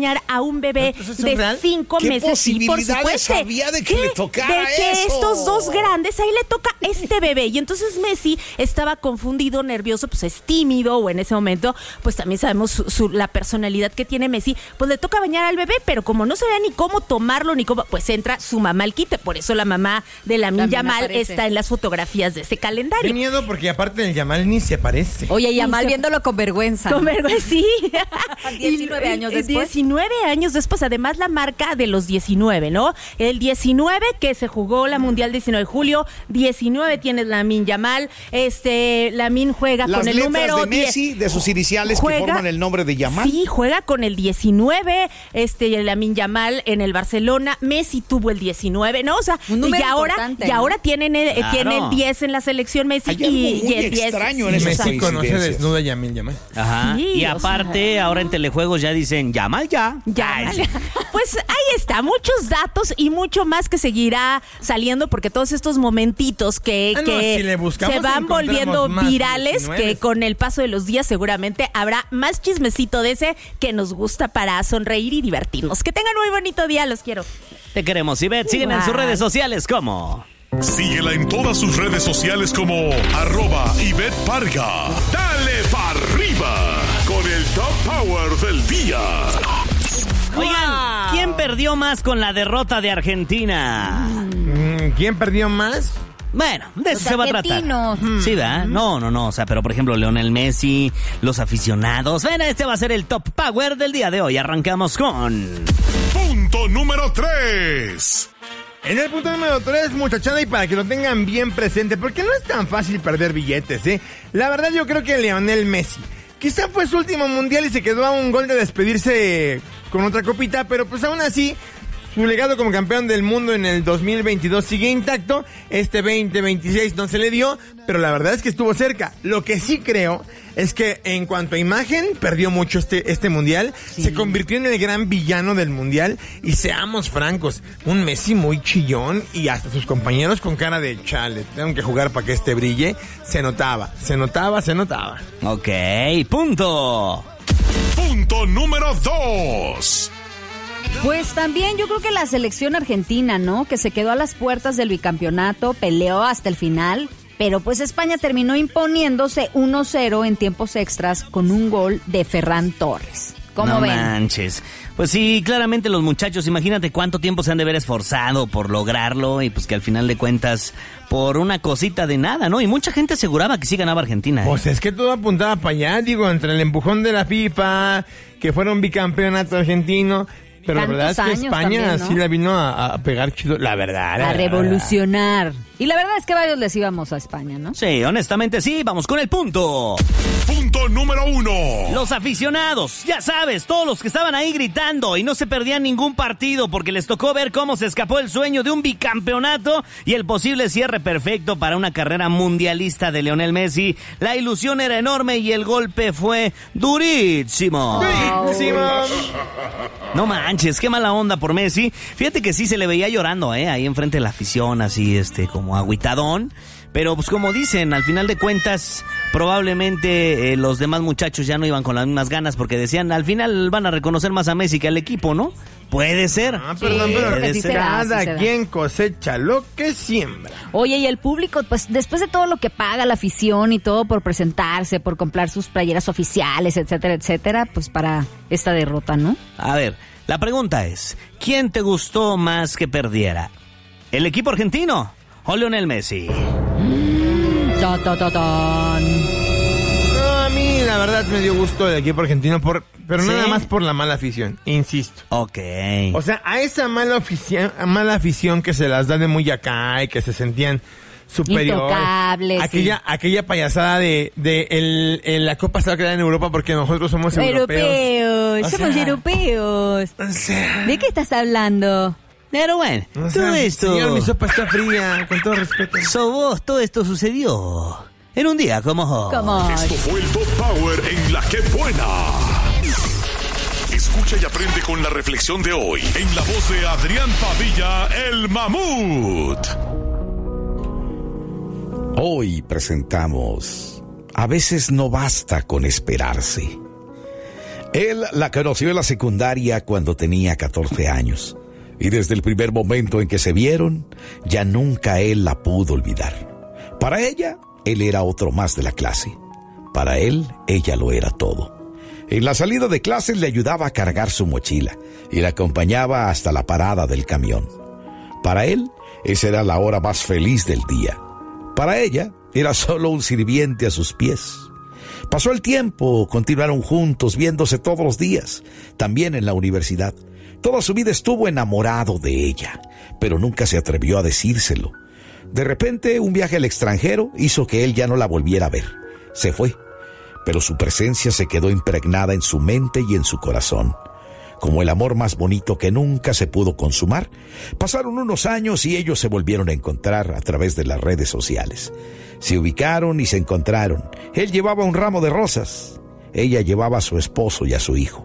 Speaker 14: bañar a un bebé de
Speaker 5: real?
Speaker 14: cinco
Speaker 5: ¿Qué
Speaker 14: meses. Sí, por
Speaker 5: posibilidades
Speaker 14: supuesto.
Speaker 5: había de que
Speaker 14: ¿Qué?
Speaker 5: le tocara
Speaker 14: De que
Speaker 5: eso?
Speaker 14: estos dos grandes, ahí le toca este bebé. Y entonces Messi estaba confundido, nervioso, pues es tímido, o en ese momento, pues también sabemos su, su- la personalidad que tiene Messi, pues le toca bañar al bebé, pero como no sabía ni cómo tomarlo, ni cómo, pues entra su mamá al quite. Por eso la mamá de Lamine
Speaker 4: También
Speaker 14: Yamal
Speaker 4: aparece.
Speaker 14: está en las fotografías de ese calendario.
Speaker 3: Qué miedo, porque aparte del Yamal ni se parece.
Speaker 4: Oye, Yamal viéndolo con vergüenza.
Speaker 14: Con vergüenza, sí.
Speaker 4: diecinueve años después.
Speaker 14: diecinueve años después, además la marca de los diecinueve, ¿no? El diecinueve que se jugó la Mundial diecinueve de julio, diecinueve tiene Lamine Yamal, este, Lamine juega
Speaker 5: Las
Speaker 14: con el
Speaker 5: letras
Speaker 14: número
Speaker 5: de Messi,
Speaker 14: diez.
Speaker 5: de sus iniciales que
Speaker 14: Juega-
Speaker 5: forman el nombre de Yamal.
Speaker 14: Sí, juega con el diecinueve, este, Lamine Yamal en el Barcelona, Messi tuvo el diecinueve, ¿no? O sea,
Speaker 4: Un número
Speaker 14: y ahora,
Speaker 4: importante,
Speaker 14: y
Speaker 4: ¿no?
Speaker 14: ahora tienen el,
Speaker 6: Claro.
Speaker 14: tiene el diez en la selección Messi
Speaker 5: Hay
Speaker 14: y,
Speaker 5: algo
Speaker 14: y
Speaker 5: muy
Speaker 14: el diez.
Speaker 5: extraño en
Speaker 14: sí,
Speaker 5: esas
Speaker 14: o sea,
Speaker 3: México no se
Speaker 5: coincidencias.
Speaker 3: desnuda Yamil Yamal.
Speaker 6: Ajá.
Speaker 14: Sí,
Speaker 6: y
Speaker 14: o
Speaker 6: aparte,
Speaker 14: sea-
Speaker 6: ahora en telejuegos ya dicen, Yamal ya.
Speaker 14: Ya,
Speaker 6: Ay, sí.
Speaker 14: pues ahí está, muchos datos y mucho más que seguirá saliendo porque todos estos momentitos que,
Speaker 3: Ah, no,
Speaker 14: que
Speaker 3: si le buscamos,
Speaker 14: se van
Speaker 3: encontramos
Speaker 14: volviendo
Speaker 3: más
Speaker 14: virales,
Speaker 3: diecinueve.
Speaker 14: que con el paso de los días seguramente habrá más chismecito de ese que nos gusta para sonreír y divertirnos. Que tengan muy bonito día, los quiero.
Speaker 6: Te queremos, Ivette. Siguen en sus
Speaker 14: Igual.
Speaker 6: redes sociales como...
Speaker 2: Síguela en todas sus redes sociales como arroba Ivette Parga. Dale pa' arriba con el Top Power del día.
Speaker 6: Oigan, ¿quién perdió más con la derrota de Argentina?
Speaker 3: Mm, ¿Quién perdió más?
Speaker 6: Bueno, de eso
Speaker 4: Los
Speaker 6: se va a tratar.
Speaker 4: argentinos.
Speaker 6: Sí, ¿verdad? No, no, no. O sea, pero por ejemplo, Lionel Messi, los aficionados. Ven, este va a ser el Top Power del día de hoy. Arrancamos con...
Speaker 2: Punto número tres.
Speaker 3: En el punto número tres, muchachada, y para que lo tengan bien presente, porque no es tan fácil perder billetes, ¿eh? La verdad, yo creo que Lionel Messi, quizá fue su último mundial y se quedó a un gol de despedirse con otra copita, pero pues aún así, su legado como campeón del mundo en el dos mil veintidós sigue intacto. Este veinte veintiséis no se le dio, pero la verdad es que estuvo cerca. Lo que sí creo es que en cuanto a imagen, perdió mucho este, este mundial.
Speaker 4: Sí.
Speaker 3: Se convirtió en el gran villano del mundial. Y seamos francos, un Messi muy chillón y hasta sus compañeros con cara de chale. Tengo que jugar para que este brille. Se notaba, se notaba, se notaba.
Speaker 6: Ok, punto.
Speaker 2: Punto número dos.
Speaker 4: Pues también yo creo que la selección argentina, ¿no? Que se quedó a las puertas del bicampeonato, peleó hasta el final, pero pues España terminó imponiéndose uno cero en tiempos extras con un gol de Ferran Torres. ¿Cómo
Speaker 6: no
Speaker 4: ven?
Speaker 6: manches. Pues sí, claramente los muchachos, imagínate cuánto tiempo se han de haber esforzado por lograrlo y pues que al final de cuentas por una cosita de nada, ¿no? Y mucha gente aseguraba que sí ganaba Argentina. ¿eh?
Speaker 3: Pues es que todo apuntaba para allá, digo, entre el empujón de la FIFA, que fuera un bicampeonato argentino. Pero la
Speaker 4: Tantos
Speaker 3: verdad es que
Speaker 4: años
Speaker 3: España
Speaker 4: también, ¿no?
Speaker 3: sí la vino a, a pegar chido. La verdad. la
Speaker 4: A
Speaker 3: verdad.
Speaker 4: revolucionar. Y la verdad es que varios les íbamos a España, ¿no?
Speaker 6: Sí, honestamente sí, vamos con el punto.
Speaker 2: Punto número uno.
Speaker 6: Los aficionados, ya sabes, todos los que estaban ahí gritando y no se perdían ningún partido porque les tocó ver cómo se escapó el sueño de un bicampeonato y el posible cierre perfecto para una carrera mundialista de Lionel Messi. La ilusión era enorme y el golpe fue durísimo.
Speaker 3: Durísimo.
Speaker 6: No manches, qué mala onda por Messi. Fíjate que sí se le veía llorando, ¿eh? Ahí enfrente de la afición, así, este, como agüitadón. Pero pues como dicen, al final de cuentas, probablemente eh, los demás muchachos ya no iban con las mismas ganas porque decían, al final van a reconocer más a Messi que al equipo, ¿no? Puede ser.
Speaker 3: Ah, perdón, pero
Speaker 6: Puede
Speaker 4: sí
Speaker 6: ser.
Speaker 4: se da,
Speaker 3: cada
Speaker 4: sí se da.
Speaker 3: quien cosecha lo que siembra.
Speaker 4: Oye, y el público, pues después de todo lo que paga la afición y todo por presentarse, por comprar sus playeras oficiales, etcétera, etcétera, pues para esta derrota, ¿no?
Speaker 6: A ver, la pregunta es, ¿quién te gustó más que perdiera? ¿El equipo argentino o Lionel Messi?
Speaker 4: Ta, ta, ta, tan.
Speaker 3: No, a mí la verdad me dio gusto el equipo argentino, por, pero
Speaker 6: ¿Sí?
Speaker 3: nada más por la mala afición, insisto.
Speaker 6: Ok.
Speaker 3: O sea, a esa mala afición, mala afición que se las da de muy acá y que se sentían superiores.
Speaker 4: Intocables,
Speaker 3: Aquella,
Speaker 4: sí.
Speaker 3: aquella payasada de, de el, el- la Copa se va a quedar en Europa porque nosotros somos europeos.
Speaker 4: Europeos,
Speaker 3: O
Speaker 4: somos
Speaker 3: sea,
Speaker 4: europeos.
Speaker 3: O sea,
Speaker 4: ¿De qué estás hablando?
Speaker 6: Pero bueno,
Speaker 3: o
Speaker 6: todo
Speaker 3: sea,
Speaker 6: esto...
Speaker 3: señor, mi sopa está fría, con todo respeto.
Speaker 6: So vos, todo esto sucedió en un día como hoy.
Speaker 4: Como
Speaker 2: Esto fue el Top Power en La Que Buena. Escucha y aprende con la reflexión de hoy en la voz de Adrián Padilla, el Mamut.
Speaker 5: Hoy presentamos: a veces no basta con esperarse. Él la conoció en la secundaria cuando tenía catorce años. Y desde el primer momento en que se vieron, ya nunca él la pudo olvidar. Para ella, él era otro más de la clase. Para él, ella lo era todo. En la salida de clases le ayudaba a cargar su mochila y la acompañaba hasta la parada del camión. Para él, esa era la hora más feliz del día. Para ella, era solo un sirviente a sus pies. Pasó el tiempo, continuaron juntos, viéndose todos los días, también en la universidad. Toda su vida estuvo enamorado de ella, pero nunca se atrevió a decírselo. De repente, un viaje al extranjero hizo que él ya no la volviera a ver. Se fue, pero su presencia se quedó impregnada en su mente y en su corazón. Como el amor más bonito que nunca se pudo consumar, pasaron unos años y ellos se volvieron a encontrar a través de las redes sociales. Se ubicaron y se encontraron. Él llevaba un ramo de rosas. Ella llevaba a su esposo y a su hijo.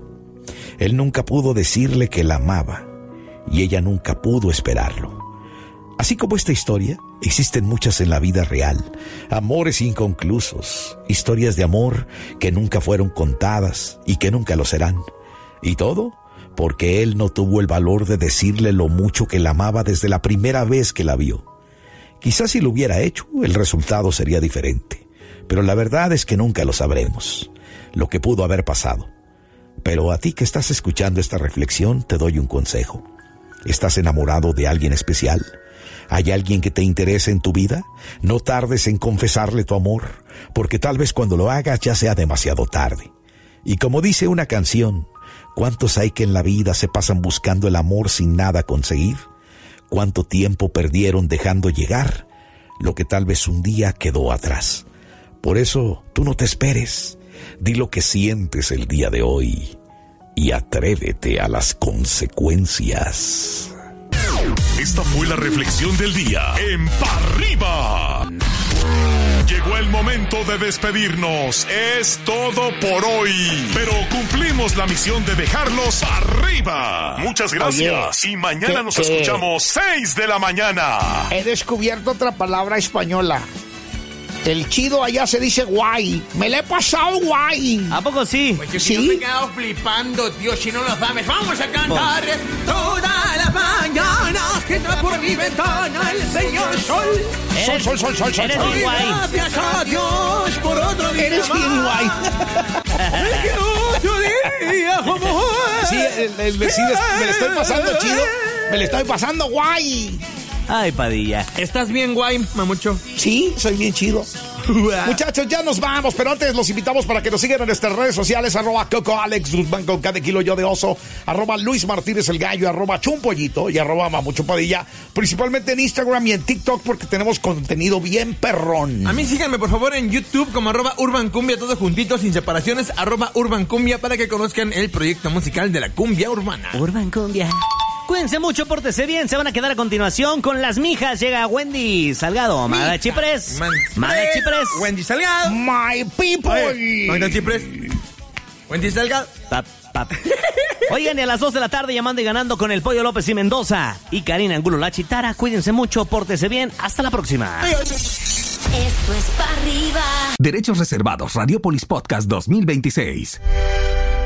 Speaker 5: Él nunca pudo decirle que la amaba y ella nunca pudo esperarlo. Así como esta historia, existen muchas en la vida real. Amores inconclusos, historias de amor que nunca fueron contadas y que nunca lo serán. Y todo porque él no tuvo el valor de decirle lo mucho que la amaba desde la primera vez que la vio. Quizás si lo hubiera hecho, el resultado sería diferente. Pero la verdad es que nunca lo sabremos, lo que pudo haber pasado. Pero a ti que estás escuchando esta reflexión, te doy un consejo. ¿Estás enamorado de alguien especial? ¿Hay alguien que te interese en tu vida? No tardes en confesarle tu amor, porque tal vez cuando lo hagas ya sea demasiado tarde. Y como dice una canción, ¿cuántos hay que en la vida se pasan buscando el amor sin nada conseguir? ¿Cuánto tiempo perdieron dejando llegar lo que tal vez un día quedó atrás? Por eso, tú no te esperes. Di lo que sientes el día de hoy y atrévete a las consecuencias.
Speaker 2: Esta fue la reflexión del día en Pa' Arriba. Llegó el momento de despedirnos. Es todo por hoy. Pero cumplimos la misión de dejarlos arriba. Muchas gracias.
Speaker 15: Oye,
Speaker 2: y mañana
Speaker 15: que,
Speaker 2: nos
Speaker 15: que...
Speaker 2: escuchamos seis de la mañana.
Speaker 15: He descubierto otra palabra española. El chido allá se dice guay. Me la he pasado guay.
Speaker 6: ¿A poco sí?
Speaker 3: Pues yo,
Speaker 15: ¿Sí?
Speaker 3: yo me he quedado flipando, tío. Si no lo sabes, vamos a cantar toda la mañana que entra por mi ventana el señor Sol.
Speaker 15: Sol, sol, sol, sol, sol.
Speaker 6: Eres
Speaker 15: sol.
Speaker 6: bien guay.
Speaker 3: Gracias a Dios por otro día.
Speaker 15: Eres bien guay.
Speaker 3: Que otro día como hoy.
Speaker 15: Sí, el, el vecino me le estoy pasando chido. Me le estoy pasando guay.
Speaker 6: Ay, Padilla.
Speaker 3: ¿Estás bien guay, mamucho?
Speaker 15: Sí, soy bien chido.
Speaker 5: Muchachos, ya nos vamos, pero antes los invitamos para que nos sigan en nuestras redes sociales, arroba Coco Alex Guzmán con cada kilo yo de oso, arroba Luis Martínez el Gallo, arroba Chumpollito y arroba Mamucho Padilla, principalmente en Instagram y en TikTok porque tenemos contenido bien perrón.
Speaker 3: A mí síganme por favor en YouTube como arroba Urban Cumbia, todo juntito, sin separaciones, arroba Urban Cumbia, para que conozcan el proyecto musical de la cumbia urbana.
Speaker 6: Urban Cumbia. Cuídense mucho, pórtese bien. Se van a quedar a continuación con las mijas. Llega Wendy Salgado, Magda Chipres. Magda Chipres.
Speaker 3: Wendy Salgado.
Speaker 15: My people.
Speaker 3: Magda Chipres. Wendy Salgado.
Speaker 6: Pap, pap. Oigan, y a las dos de la tarde llamando y ganando con el Pollo López y Mendoza y Karina Angulo La Chitara. Cuídense mucho, pórtese bien. Hasta la próxima.
Speaker 16: Esto es Pa' Arriba.
Speaker 1: Derechos reservados. Radiopolis Podcast dos mil veintiséis.